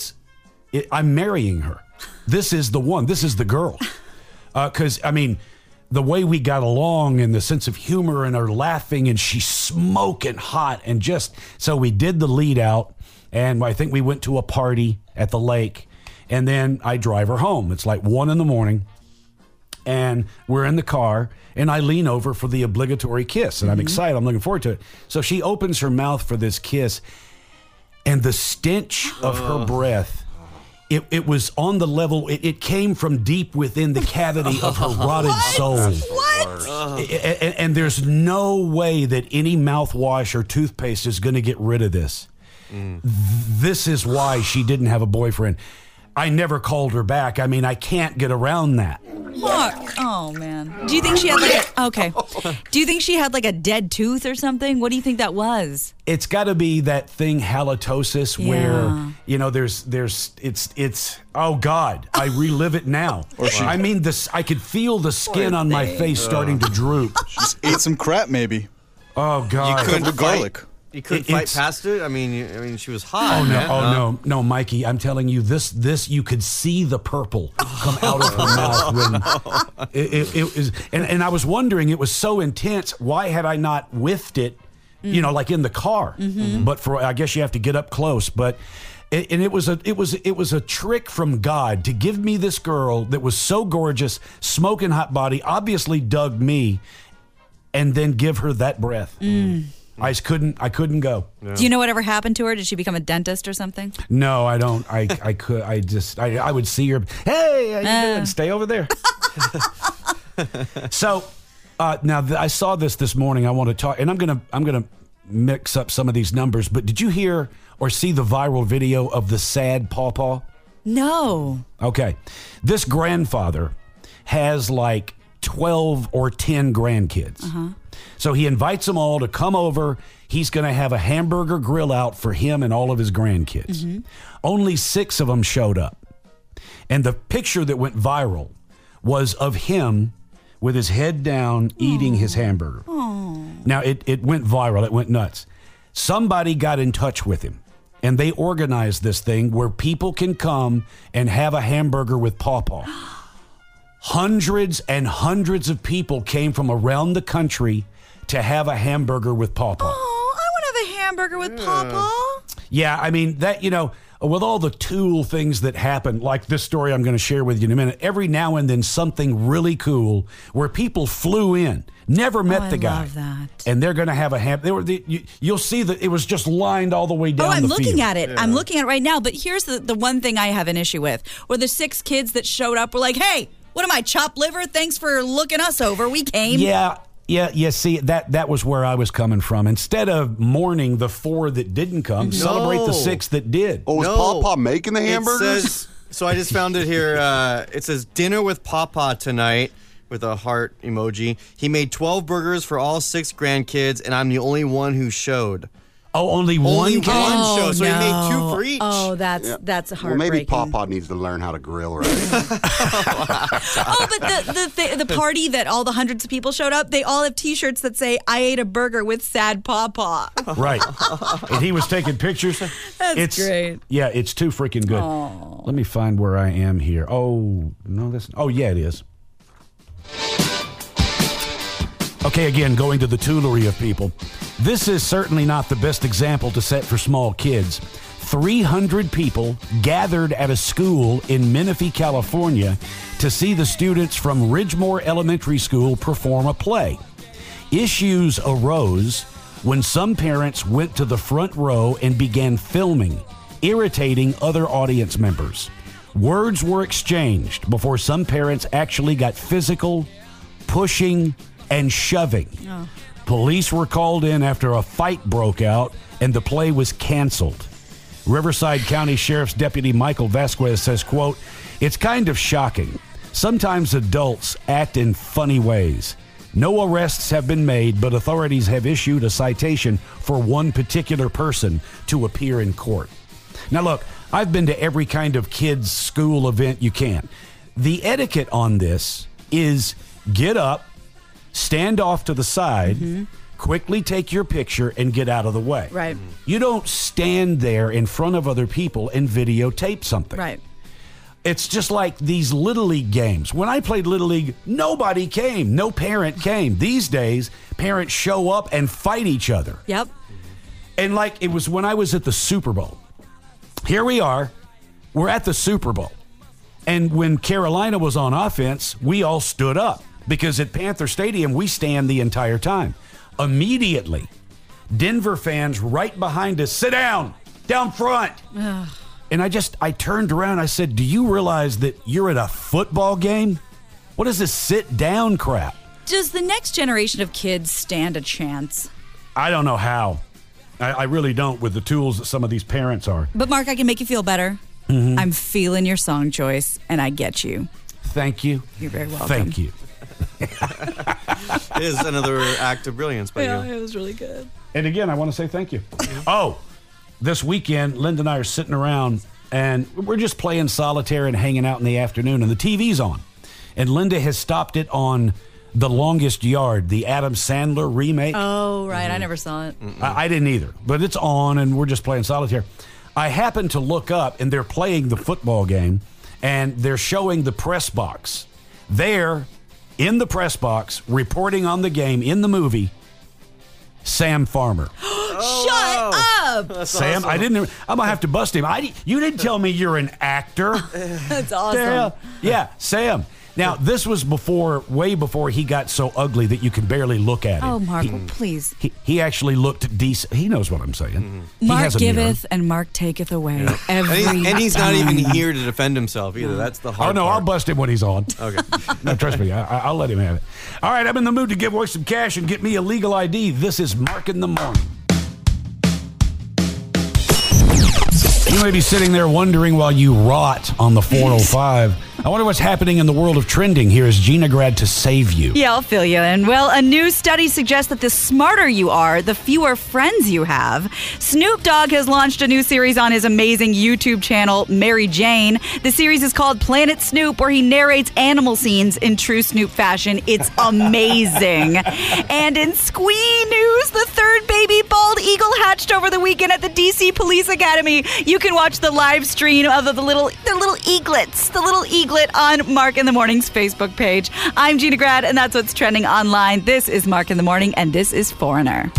I'm marrying her. This is the one. This is the girl. Because, the way we got along and the sense of humor and her laughing, and she's smoking hot, and so we did the lead out, and I think we went to a party at the lake, and then I drive her home. It's like 1 a.m, and we're in the car, and I lean over for the obligatory kiss, and I'm excited. I'm looking forward to it. So she opens her mouth for this kiss, and the stench of her breath, it was on the level, it came from deep within the cavity of her rotted soul. What? And there's no way that any mouthwash or toothpaste is going to get rid of this. This is why she didn't have a boyfriend. I never called her back. I can't get around that. Mark. Oh, man. Do you think she had Do you think she had like a dead tooth or something? What do you think that was? It's got to be that thing halitosis where, it's oh God, I relive it now. I could feel the skin on my face starting to droop. Just ate some crap maybe. Oh God. You couldn't garlic. You couldn't fight past it? She was hot. No, Mikey, I'm telling you, this you could see the purple come out of her mouth when it was, and I was wondering, it was so intense, why had I not whiffed it, like in the car? But I guess you have to get up close, but it was a trick from God to give me this girl that was so gorgeous, smoking hot body, obviously dug me, and then give her that breath. I couldn't go. Yeah. Do you know whatever happened to her? Did she become a dentist or something? No, I don't. I would see her. Hey, how you doing? Stay over there. So now I saw this morning. I want to talk, and I'm gonna mix up some of these numbers. But did you hear or see the viral video of the sad pawpaw? No. Okay, this grandfather has like 12 or 10 grandkids. So he invites them all to come over. He's going to have a hamburger grill out for him and all of his grandkids. Only 6 of them showed up. And the picture that went viral was of him with his head down eating his hamburger. Now, it went viral. It went nuts. Somebody got in touch with him, and they organized this thing where people can come and have a hamburger with Pawpaw. Hundreds and hundreds of people came from around the country to have a hamburger with Pawpaw. Oh, I want to have a hamburger with Pawpaw. Yeah, with all the Tool things that happen, like this story I'm going to share with you in a minute, every now and then something really cool where people flew in, never met the guy. I love that. And they're going to have a hamburger. You'll see that it was just lined all the way down the field. I'm looking at it. Yeah. I'm looking at it right now. But here's the one thing I have an issue with, where the 6 kids that showed up were like, hey, what am I, chopped liver? Thanks for looking us over. We came. Yeah, see, that was where I was coming from. Instead of mourning the 4 that didn't come, celebrate the 6 that did. Oh, was Pawpaw making the hamburgers? So I just found it here. It says, dinner with Pawpaw tonight, with a heart emoji. He made 12 burgers for all 6 grandkids, and I'm the only one who showed. Oh, only one kid? Show, so he made 2 for each. Oh, that's heartbreaking. Well, maybe Pawpaw needs to learn how to grill right. But the party that all the hundreds of people showed up, they all have T-shirts that say, I ate a burger with sad Pawpaw. Right. And he was taking pictures. That's great. Yeah, it's too freaking good. Aww. Let me find where I am here. Oh, no, yeah, it is. Okay, again, going to the toolery of people. This is certainly not the best example to set for small kids. 300 people gathered at a school in Menifee, California to see the students from Ridgemore Elementary School perform a play. Issues arose when some parents went to the front row and began filming, irritating other audience members. Words were exchanged before some parents actually got physical, pushing, and shoving. Police were called in after a fight broke out, and the play was canceled. Riverside County Sheriff's Deputy Michael Vasquez says, quote, "It's kind of shocking. Sometimes adults act in funny ways. No arrests have been made, but authorities have issued a citation for one particular person to appear in court." Now, look, I've been to every kind of kids' school event you can. The etiquette on this is get up, stand off to the side, quickly take your picture, and get out of the way. Right. You don't stand there in front of other people and videotape something. Right. It's just like these Little League games. When I played Little League, nobody came. No parent came. These days, parents show up and fight each other. Yep. And like it was when I was at the Super Bowl. Here we are. We're at the Super Bowl. And when Carolina was on offense, we all stood up because at Panther Stadium, we stand the entire time. Immediately, Denver fans right behind us, sit down front. Ugh. And I turned around. I said, "Do you realize that you're at a football game? What is this sit down crap?" Does the next generation of kids stand a chance? I don't know how. I really don't with the tools that some of these parents are. But Mark, I can make you feel better. Mhm. I'm feeling your song choice, and I get you. Thank you. You're very welcome. Thank you. It is another act of brilliance by you. It was really good. And again, I want to say thank you. Oh, this weekend, Linda and I are sitting around, and we're just playing solitaire and hanging out in the afternoon, and the TV's on. And Linda has stopped it on The Longest Yard, the Adam Sandler remake. Oh, right. I never saw it. I didn't either, but it's on, and we're just playing solitaire. I happened to look up, and they're playing the football game, and they're showing the press box. There, in the press box, reporting on the game in the movie, Sam Farmer. Shut up! Sam, I'm gonna have to bust him. You didn't tell me you're an actor. That's awesome. Yeah, Sam. Now, this was way before he got so ugly that you can barely look at him. Oh, Mark, please. He actually looked decent. He knows what I'm saying. He Mark has a mirror. giveth and Mark taketh away every And he's not time. even here to defend himself either. That's the hard Oh, no, part. I'll bust him when he's on. Okay. No, trust me, I'll let him have it. All right, I'm in the mood to give away some cash and get me a legal ID. This is Mark in the Morning. You may be sitting there wondering while you rot on the 405. I wonder what's happening in the world of trending. Here is Gina Grad to save you. Yeah, I'll fill you in. Well, a new study suggests that the smarter you are, the fewer friends you have. Snoop Dogg has launched a new series on his amazing YouTube channel, Mary Jane. The series is called Planet Snoop, where he narrates animal scenes in true Snoop fashion. It's amazing. And in Squee news, the third baby bald eagle hatched over the weekend at the DC Police Academy. You can watch the live stream of the little eaglets, on Mark in the Morning's Facebook page. I'm Gina Grad, and that's what's trending online. This is Mark in the Morning, and this is Foreigner.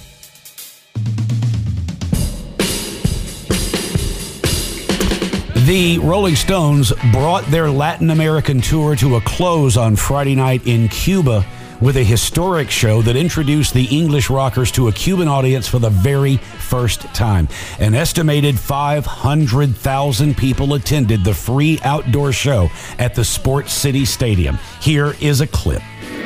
The Rolling Stones brought their Latin American tour to a close on Friday night in Cuba with a historic show that introduced the English rockers to a Cuban audience for the very first time. An estimated 500,000 people attended the free outdoor show at the Sports City Stadium. Here is a clip.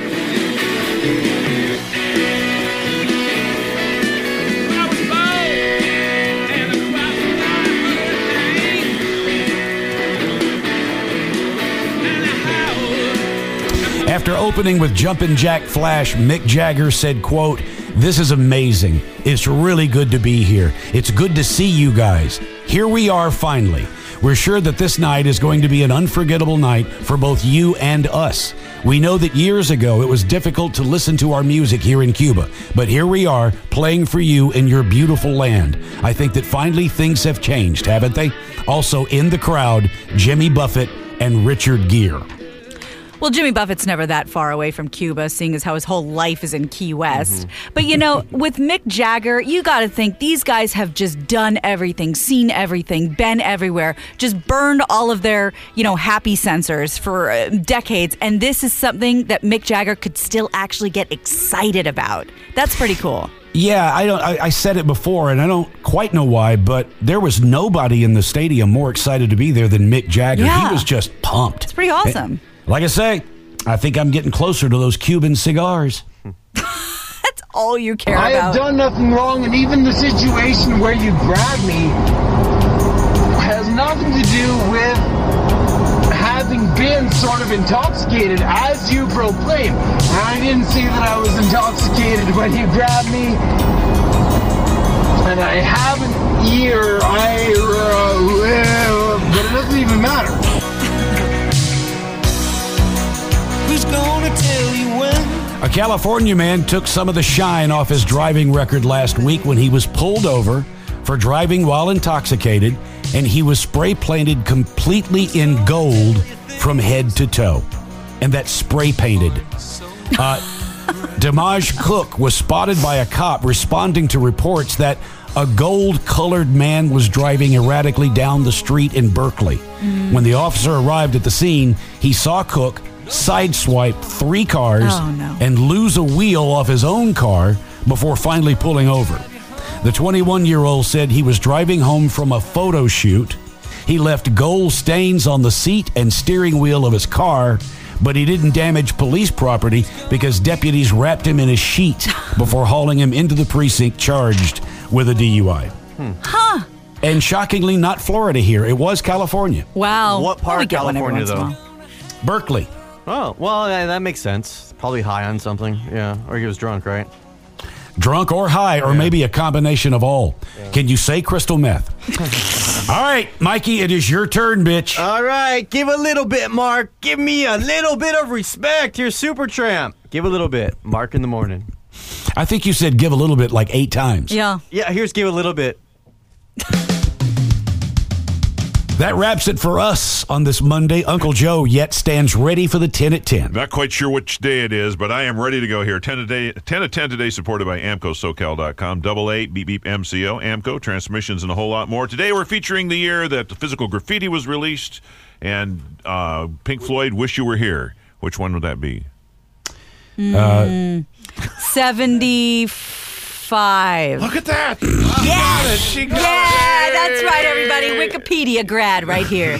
After opening with Jumpin' Jack Flash, Mick Jagger said, quote, "This is amazing. It's really good to be here. It's good to see you guys. Here we are finally. We're sure that this night is going to be an unforgettable night for both you and us. We know that years ago it was difficult to listen to our music here in Cuba, but here we are playing for you in your beautiful land. I think that finally things have changed, haven't they?" Also in the crowd, Jimmy Buffett and Richard Gere. Well, Jimmy Buffett's never that far away from Cuba, seeing as how his whole life is in Key West. But, you know, with Mick Jagger, you got to think these guys have just done everything, seen everything, been everywhere, just burned all of their, happy sensors for decades. And this is something that Mick Jagger could still actually get excited about. That's pretty cool. Yeah, I said it before, and I don't quite know why, but there was nobody in the stadium more excited to be there than Mick Jagger. Yeah. He was just pumped. It's pretty awesome. Like I say, I think I'm getting closer to those Cuban cigars. That's all you care I about. have done nothing wrong, and even the situation where you grabbed me has nothing to do with having been sort of intoxicated, as you proclaim. I didn't see that I was intoxicated when you grabbed me, and I haven't either. But it doesn't even matter. Who's gonna tell you when? A California man took some of the shine off his driving record last week when he was pulled over for driving while intoxicated, and he was spray painted completely in gold from head to toe. And that's spray painted. Damaj Cook was spotted by a cop responding to reports that a gold-colored man was driving erratically down the street in Berkeley. When the officer arrived at the scene, he saw Cook sideswipe 3 cars and lose a wheel off his own car before finally pulling over. The 21-year-old said he was driving home from a photo shoot. He left gold stains on the seat and steering wheel of his car, but he didn't damage police property because deputies wrapped him in a sheet before hauling him into the precinct charged with a DUI. Huh. And shockingly, not Florida here. It was California. Wow. What part We of get one every California, once in a though? while. Berkeley. Oh, well, that makes sense. Probably high on something. Yeah, or he was drunk, right? Drunk or high, or maybe a combination of all. Can you say crystal meth? All right, Mikey, it is your turn, bitch. All right, give a little bit, Mark. Give me a little bit of respect. You're Supertramp. Give a little bit. Mark in the morning. I think you said give a little bit like 8 times. Yeah. Yeah, here's give a little bit. That wraps it for us on this Monday. Uncle Joe yet stands ready for the 10 at 10. Not quite sure which day it is, but I am ready to go here. 10 at 10 today, supported by AmcoSocal.com. 88 beep beep MCO, Amco, transmissions, and a whole lot more. Today we're featuring the year that the Physical Graffiti was released, and Pink Floyd, Wish You Were Here. Which one would that be? 75. Look at that. Yes. She got it. Yeah, that's right, everybody. Wikipedia grad right here.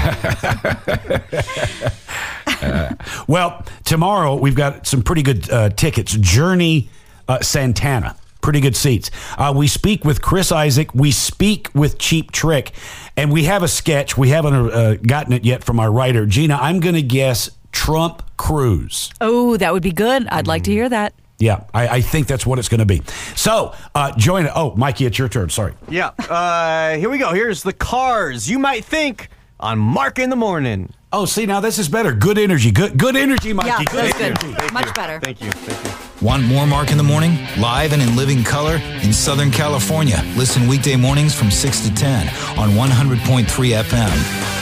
Well, tomorrow we've got some pretty good tickets. Journey Santana. Pretty good seats. We speak with Chris Isaac. We speak with Cheap Trick. And we have a sketch. We haven't gotten it yet from our writer. Gina, I'm going to guess Trump Cruise. Oh, that would be good. I'd like to hear that. Yeah, I think that's what it's going to be. So, join it. Oh, Mikey, it's your turn. Sorry. Yeah, here we go. Here's the cars you might think on Mark in the morning. Oh, see, now this is better. Good energy. Good energy, Mikey. Yeah, good that's energy. good. Much better. Thank you. Want more Mark in the Morning? Live and in living color in Southern California. Listen weekday mornings from 6 to 10 on 100.3 FM.